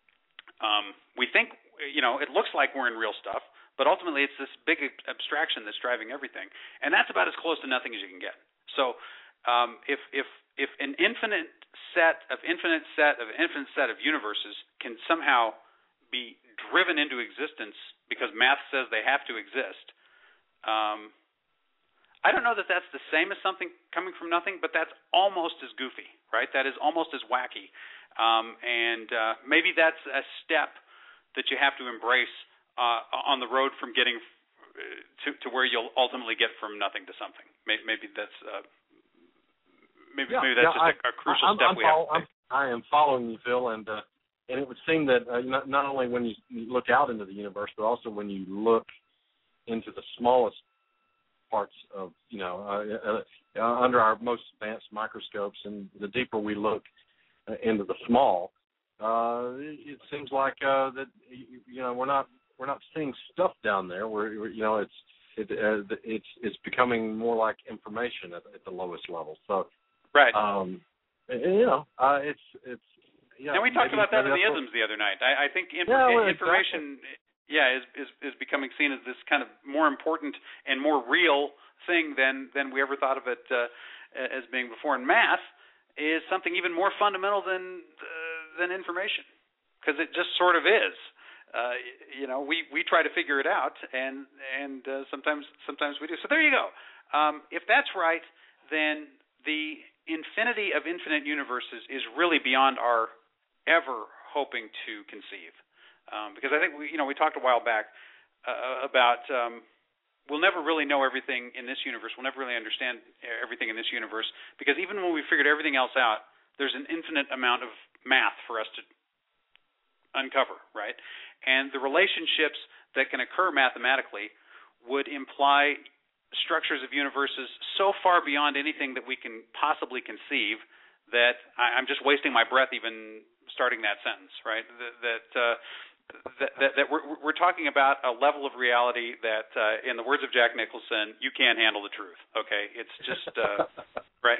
Um, we think, you know, it looks like we're in real stuff, but ultimately it's this big abstraction that's driving everything, and that's about as close to nothing as you can get. So, um, if if if an infinite set of infinite set of infinite set of universes can somehow be driven into existence because math says they have to exist. Um, I don't know that that's the same as something coming from nothing, but that's almost as goofy, right? That is almost as wacky. Um, and uh, maybe that's a step that you have to embrace uh, on the road from getting to, to where you'll ultimately get from nothing to something. Maybe, maybe that's uh, maybe, yeah, maybe that's yeah, just I, a, a crucial I'm, step I'm we follow, have to take. I'm, I am following you, Phil, and uh, and it would seem that uh, not, not only when you look out into the universe, but also when you look into the smallest parts of, you know, uh, uh, under our most advanced microscopes, and the deeper we look uh, into the small, uh, it, it seems like uh, that, you know, we're not we're not seeing stuff down there. We're, we're you know, it's it, uh, it's it's becoming more like information at, at the lowest level. So, right, um, and, you know, uh, it's it's. Yeah, and we talked maybe, about that in the what, isms the other night. I, I think inf- yeah, well, information, exactly. yeah, is, is is becoming seen as this kind of more important and more real thing than than we ever thought of it uh, as being before. And math is something even more fundamental than uh, than information, because it just sort of is. Uh, you know, we, we try to figure it out, and and uh, sometimes sometimes we do. So there you go. Um, if that's right, then the infinity of infinite universes is really beyond our ever hoping to conceive, um, because I think we, you know, we talked a while back uh, about um, we'll never really know everything in this universe. We'll never really understand everything in this universe, because even when we figured everything else out, there's an infinite amount of math for us to uncover, right? And the relationships that can occur mathematically would imply structures of universes so far beyond anything that we can possibly conceive that I, I'm just wasting my breath even starting that sentence, right? That that, uh, that, that, that we're, we're talking about a level of reality that, uh, in the words of Jack Nicholson, you can't handle the truth. Okay, it's just uh, right.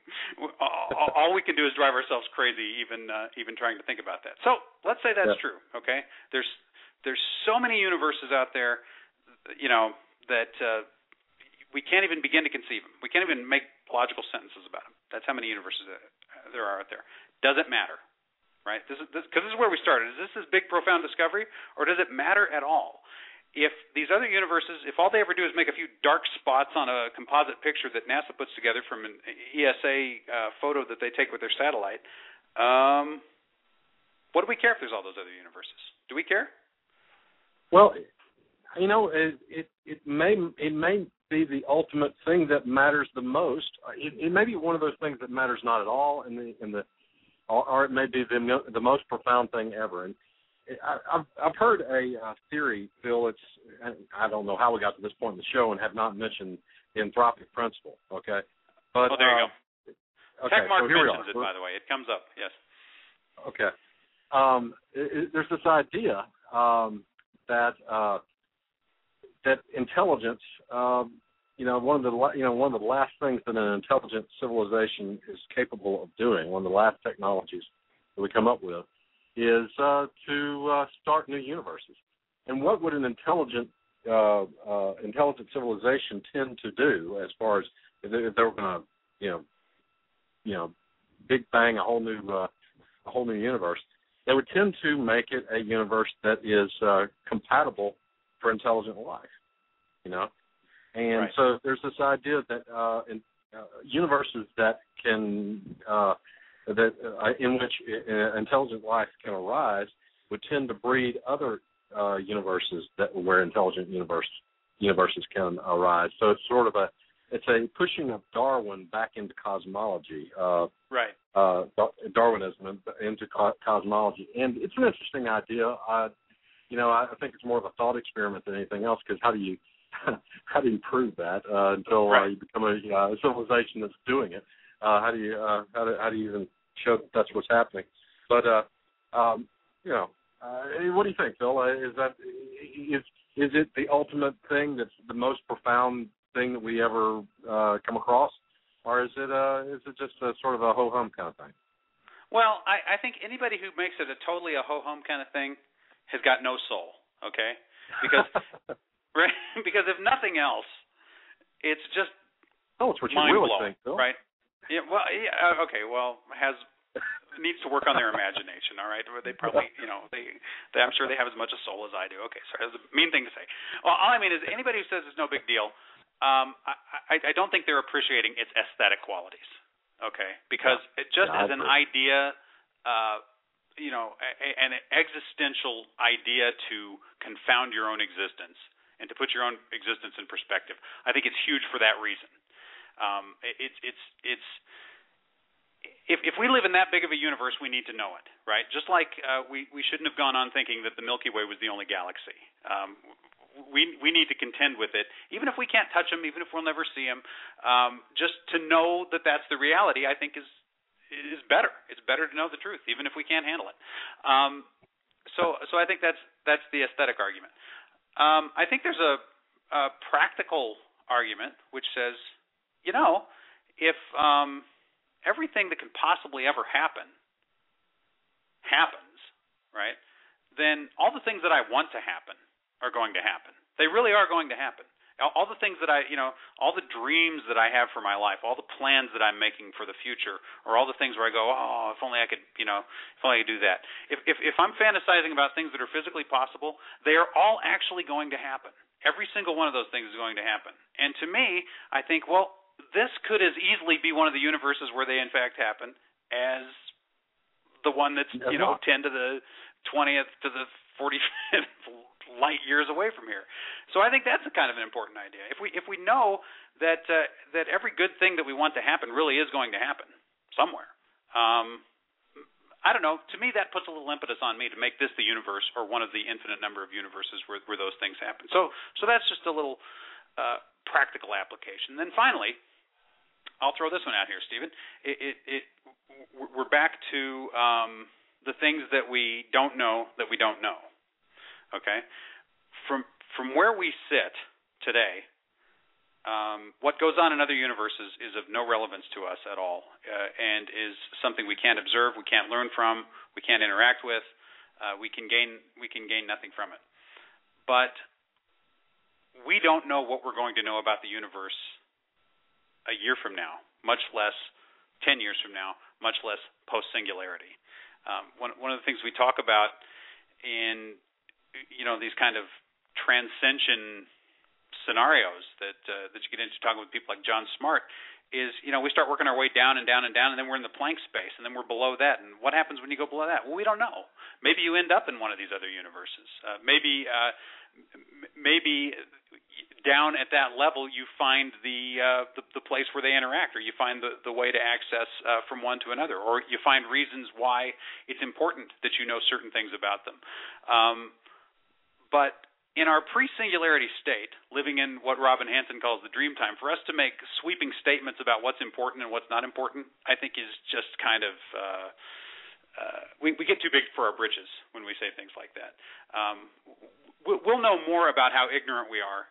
all, all we can do is drive ourselves crazy, even uh, even trying to think about that. So let's say that's yeah. true. Okay, there's there's so many universes out there, you know, that uh, we can't even begin to conceive them. We can't even make logical sentences about them. That's how many universes there are out there. Does it matter? Right? This is because this, this is where we started. Is this this big, profound discovery, or does it matter at all? If these other universes, if all they ever do is make a few dark spots on a composite picture that NASA puts together from an E S A uh, photo that they take with their satellite, um, What do we care if there's all those other universes? Do we care? Well, you know, it it, it may it may be the ultimate thing that matters the most. It, it may be one of those things that matters not at all, in the in the, or, or it may be the the most profound thing ever. And I, I've I've heard a uh, theory, Phil. It's I don't know how we got to this point in the show and have not mentioned the anthropic principle. Okay, but oh, there you uh, go. Okay, Tech Mark so here we mentions are. it, by the way. It comes up. Yes. Okay. Um, it, it, there's this idea um, that uh, that intelligence, um, you know, one of the you know one of the last things that an intelligent civilization is capable of doing, one of the last technologies that we come up with, is uh, to uh, start new universes. And what would an intelligent uh, uh, intelligent civilization tend to do, as far as if they, if they were going to, you know, you know, big bang a whole new uh, a whole new universe? They would tend to make it a universe that is uh, compatible for intelligent life, you know. And right. so there's this idea that uh, in, uh, universes that can uh, that uh, in which uh, intelligent life can arise would tend to breed other uh, universes that where intelligent universe universes can arise. So it's sort of a it's a pushing of Darwin back into cosmology. Uh, right. Uh, Darwinism into co- cosmology, and it's an interesting idea. I, you know, I think it's more of a thought experiment than anything else. Because how do you, how do you prove that uh, until right. uh, you become a, uh, a civilization that's doing it? Uh, how do you, uh, how do, how do you even show that that's what's happening? But uh, um, you know, uh, what do you think, Phil? Uh, is that is is it the ultimate thing that's the most profound thing that we ever uh, come across? Or is it uh, is it just a sort of a ho-hum kind of thing? Well, I, I think anybody who makes it a totally a ho-hum kind of thing has got no soul, okay? Because right, because if nothing else, it's just oh, it's what you mind really blowing, think, Phil. right? Yeah. Well, yeah. Okay. Well, has needs to work on their imagination. All right. They probably, you know, they, they. I'm sure they have as much a soul as I do. Okay. Sorry, that's a mean thing to say. Well, all I mean is anybody who says it's no big deal. Um, I, I, I don't think they're appreciating its aesthetic qualities, okay? Because yeah. it just yeah, as an idea, uh, you know, a, an existential idea to confound your own existence and to put your own existence in perspective, I think it's huge for that reason. Um, it, it's it's it's if if we live in that big of a universe, we need to know it, right? Just like uh, we we shouldn't have gone on thinking that the Milky Way was the only galaxy. Um, We we need to contend with it, even if we can't touch them, even if we'll never see them. Um, just to know that that's the reality, I think is is better. It's better to know the truth, even if we can't handle it. Um, so so I think that's that's the aesthetic argument. Um, I think there's a, a practical argument which says, you know, if um, everything that can possibly ever happen happens, right, then all the things that I want to happen are going to happen. They really are going to happen. All the things that I, you know, all the dreams that I have for my life, all the plans that I'm making for the future, or all the things where I go, oh, if only I could, you know, if only I could do that. If if, if I'm fantasizing about things that are physically possible, they are all actually going to happen. Every single one of those things is going to happen. And to me, I think, well, this could as easily be one of the universes where they in fact happen as the one that's, you know, ten to the twentieth to the forty-fifth light years away from here. So I think that's a kind of an important idea. If we if we know that uh, that every good thing that we want to happen really is going to happen somewhere, um, I don't know. To me, that puts a little impetus on me to make this the universe or one of the infinite number of universes where, where those things happen. So so that's just a little uh, practical application. Then finally, I'll throw this one out here, Stephen. It, it, it we're back to um, the things that we don't know that we don't know. Okay, from from where we sit today, um, what goes on in other universes is of no relevance to us at all, uh, and is something we can't observe, we can't learn from, we can't interact with, uh, we can gain we can gain nothing from it. But we don't know what we're going to know about the universe a year from now, much less ten years from now, much less post-singularity. Um, one one of the things we talk about in you know, these kind of transcension scenarios that uh, that you get into talking with people like John Smart is, you know, we start working our way down and down and down, and then we're in the Planck space, and then we're below that. And what happens when you go below that? Well, we don't know. Maybe you end up in one of these other universes. Uh, maybe, uh, maybe down at that level you find the, uh, the the place where they interact, or you find the, the way to access uh, from one to another, or you find reasons why it's important that you know certain things about them. Um, but in our pre-singularity state, living in what Robin Hanson calls the dream time, for us to make sweeping statements about what's important and what's not important, I think is just kind of uh, uh, we, we get too big for our britches when we say things like that. Um, we'll know more about how ignorant we are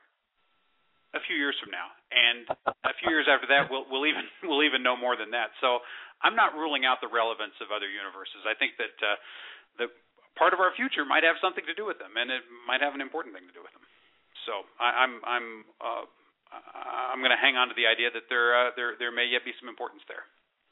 a few years from now, and a few years after that, we'll, we'll even we'll even know more than that. So I'm not ruling out the relevance of other universes. I think that uh, the part of our future might have something to do with them, and it might have an important thing to do with them. So I, I'm I'm uh, I'm going to hang on to the idea that there uh, there there may yet be some importance there.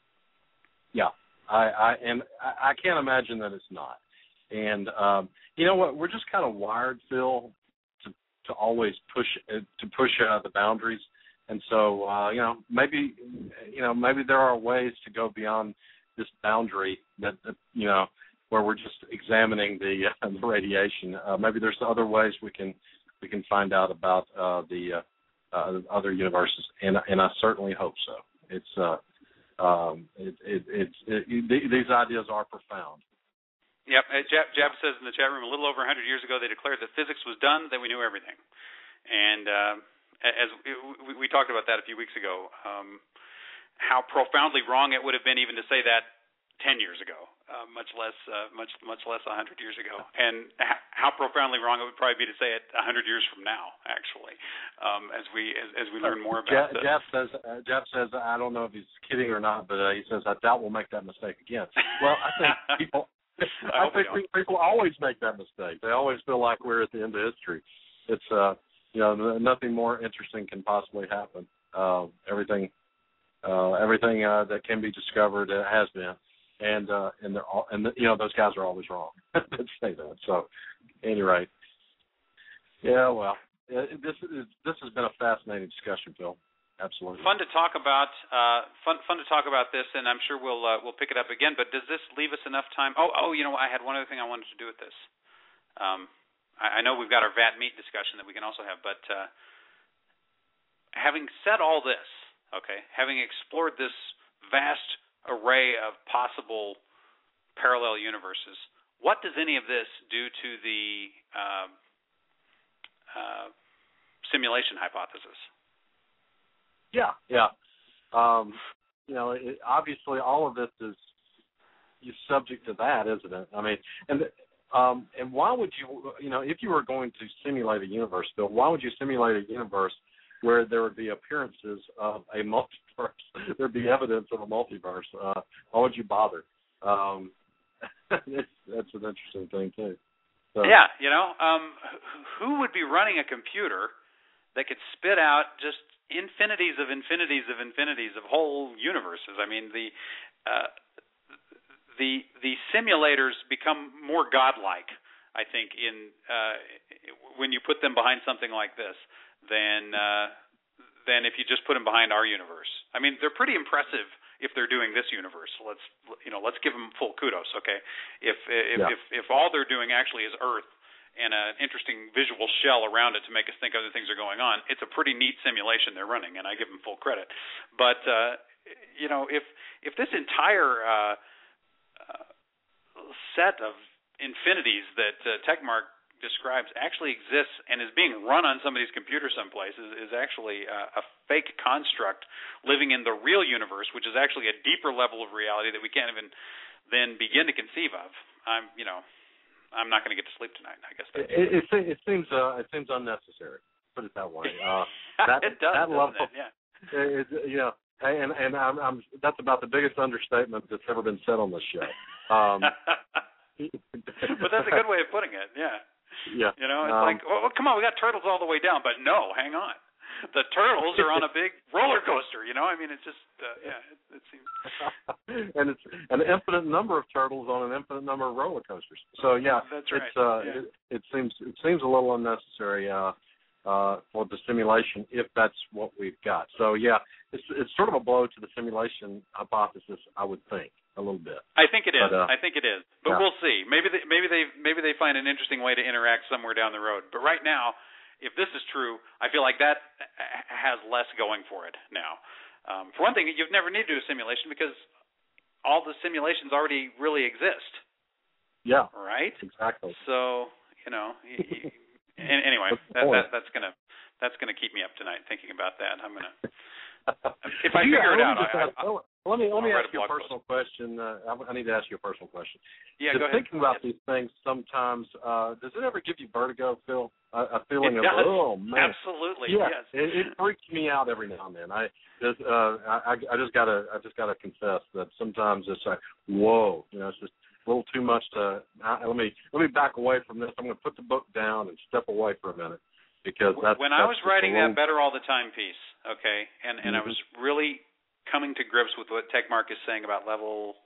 Yeah, I, I and I can't imagine that it's not. And um, you know what? We're just kind of wired, Phil, to to always push to push uh, the boundaries. And so uh, you know, maybe you know maybe there are ways to go beyond this boundary that, that you know. where we're just examining the, uh, the radiation. Uh, maybe there's other ways we can we can find out about uh, the uh, uh, other universes, and and I certainly hope so. It's uh, um, it, it, it's it, it, these ideas are profound. Yep. Jeb, Jeb says in the chat room, a little over one hundred years ago, they declared that physics was done, that we knew everything, and uh, as we, we talked about that a few weeks ago, um, how profoundly wrong it would have been even to say that ten years ago, uh, much less, uh, much much less one hundred years ago, and h- how profoundly wrong it would probably be to say it one hundred years from now. Actually, um, as we as, as we learn more about Jeff, this. Jeff says, uh, Jeff says, I don't know if he's kidding or not, but uh, he says, I doubt we'll make that mistake again. Well, I think people, I, I think people always make that mistake. They always feel like we're at the end of history. It's uh, you know, nothing more interesting can possibly happen. Uh, everything, uh, everything uh, that can be discovered uh, has been. And uh, and they're all, and the, you know those guys are always wrong. Let's say that. So, at any rate, yeah. Well, it, this is this has been a fascinating discussion, Phil. Absolutely. Fun to talk about. Uh, fun fun to talk about this, and I'm sure we'll uh, we'll pick it up again. But does this leave us enough time? Oh oh, you know, I had one other thing I wanted to do with this. Um, I, I know we've got our vat meat discussion that we can also have, but uh, having said all this, okay, having explored this vast array of possible parallel universes, what does any of this do to the uh, uh, simulation hypothesis? Yeah, yeah. Um, you know, it, obviously, all of this is is subject to that, isn't it? I mean, and um, and why would you, you know, if you were going to simulate a universe, Bill, why would you simulate a universe where there would be appearances of a multiverse? There'd be evidence of a multiverse. Uh, why would you bother? Um, it's, that's an interesting thing too. So. Yeah, you know, um, who would be running a computer that could spit out just infinities of infinities of infinities of whole universes? I mean, the uh, the the simulators become more godlike, I think, in uh, when you put them behind something like this than uh, than if you just put them behind our universe. I mean, they're pretty impressive if they're doing this universe. Let's you know, let's give them full kudos. Okay, if if yeah. if, if all they're doing actually is Earth and an interesting visual shell around it to make us think other things are going on, it's a pretty neat simulation they're running, and I give them full credit. But uh, you know, if if this entire uh, uh, set of infinities that uh, Techmark describes actually exists and is being run on somebody's computer someplace is, is actually uh, a fake construct living in the real universe, which is actually a deeper level of reality that we can't even then begin to conceive of. I'm, you know, I'm not going to get to sleep tonight. I guess that's it, it, it seems uh, it seems unnecessary. Put it that way. Uh, that, it does. That level, it? Yeah. It, you know, and and I'm, I'm that's about the biggest understatement that's ever been said on this show. Um, but that's a good way of putting it. Yeah. Yeah. You know, it's um, like, well, come on, we got turtles all the way down, but no, hang on. The turtles are on a big roller coaster, you know? I mean, it's just, uh, yeah, it, it seems. And it's an infinite number of turtles on an infinite number of roller coasters. So, yeah, that's right. It's, uh, yeah. It, it seems it seems a little unnecessary. Uh, uh, for the simulation if that's what we've got. So, yeah, it's it's sort of a blow to the simulation hypothesis, I would think, a little bit. I think it is. But, uh, I think it is. But yeah. we'll see. Maybe they, maybe they maybe they find an interesting way to interact somewhere down the road. But right now, if this is true, I feel like that has less going for it now. Um, for one thing, you've never needed to do a simulation because all the simulations already really exist. Yeah. Right? Exactly. So, you know, you, you, anyway, that, that, that's gonna that's gonna keep me up tonight thinking about that. I'm gonna if I yeah, figure it out. Ask, I, I, let me let me I'll ask you a personal post. question. Uh, I, I need to ask you a personal question. Yeah, Just go ahead. Thinking about yes. these things sometimes, uh, does it ever give you vertigo, Phil? A, a feeling it of does. oh man, absolutely, yeah, yes. it, it freaks me out every now and then. I just uh, I, I just gotta I just gotta confess that sometimes it's like whoa, you know, it's just a little too much to. I, let me let me back away from this. I'm going to put the book down and step away for a minute because that's when that's I was writing little... that Better All the Time piece, okay, and and mm-hmm. I was really coming to grips with what Techmark is saying about level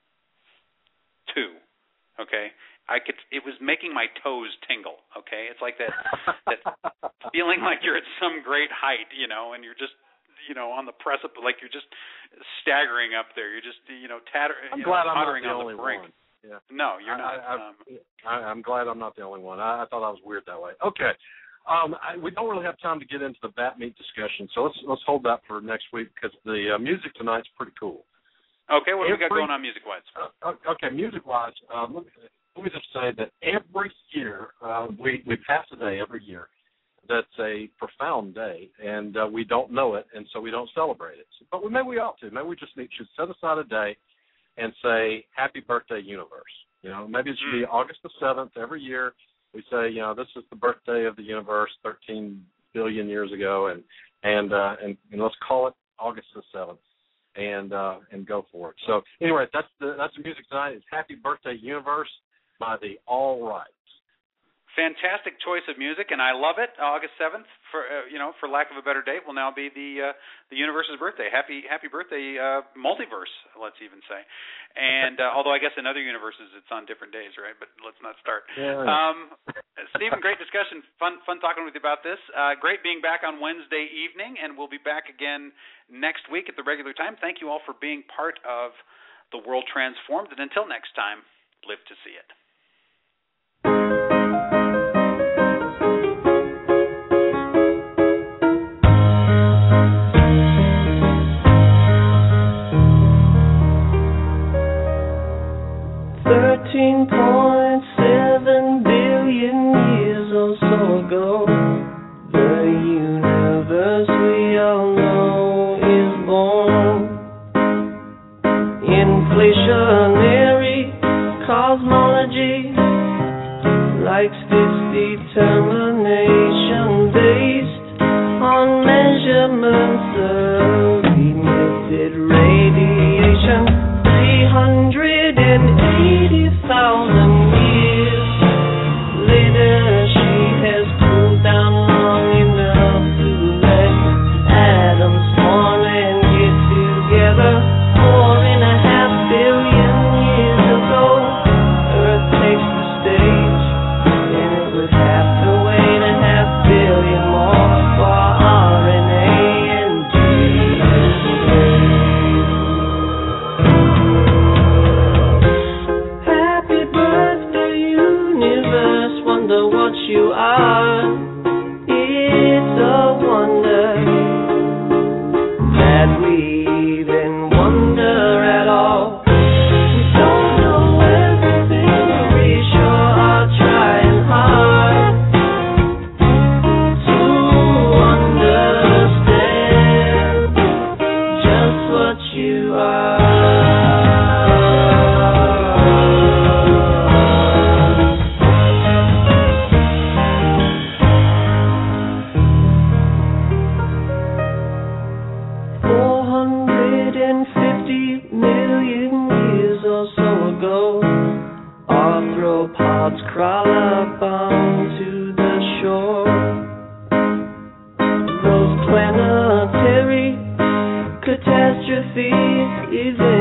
two, okay. I could. It was making my toes tingle. Okay, it's like that that feeling like you're at some great height, you know, and you're just, you know, on the precipice, like you're just staggering up there. You're just, you know, tatter, I'm you glad know, I'm not tottering the on only the brink. one. Yeah. No, you're not. I, I, um, I, I'm glad I'm not the only one. I, I thought I was weird that way. Okay. Um, I, we don't really have time to get into the bat meat discussion, so let's let's hold that for next week because the uh, music tonight's pretty cool. Okay, what do every, we got going on music-wise? Uh, okay, music-wise, uh, let, let me just say that every year, uh, we, we pass a day every year that's a profound day, and uh, we don't know it, and so we don't celebrate it. But we, maybe we ought to. Maybe we just need, should set aside a day and say, happy birthday, universe. You know, maybe it should be August the seventh every year. We say, you know, this is the birthday of the universe thirteen billion years ago, and and uh, and, and let's call it August the seventh. And uh, and go for it. So anyway, that's the that's the music tonight. It's Happy Birthday Universe by the All Rights. Fantastic choice of music, and I love it. August seventh, for uh, you know, for lack of a better date, will now be the uh, the universe's birthday. Happy happy birthday, uh, multiverse. Let's even say. And uh, although I guess in other universes it's on different days, right? But let's not start. Yeah. Um, Stephen, great discussion. Fun fun talking with you about this. Uh, great being back on Wednesday evening, and we'll be back again next week at the regular time. Thank you all for being part of the World Transformed, and until next time, live to see it. thirteen point seven billion years or so ago, the universe we all know is born. Inflationary cosmology likes this determination based on measurements of emitted radiation. three hundred eighty thousand years later, she has cooled down long enough to let atoms spawn and get together. Four and a half billion years ago, Earth takes the stage, and it would have to wait a half billion more for R N A and D N A. Happy birthday, universe, wonder what you are. It's a wonder that we even wonder at all. We don't know everything, we sure are trying hard to understand just what you are. Four hundred fifty million years or so ago, arthropods crawl up onto the shore. Those planetary catastrophes, even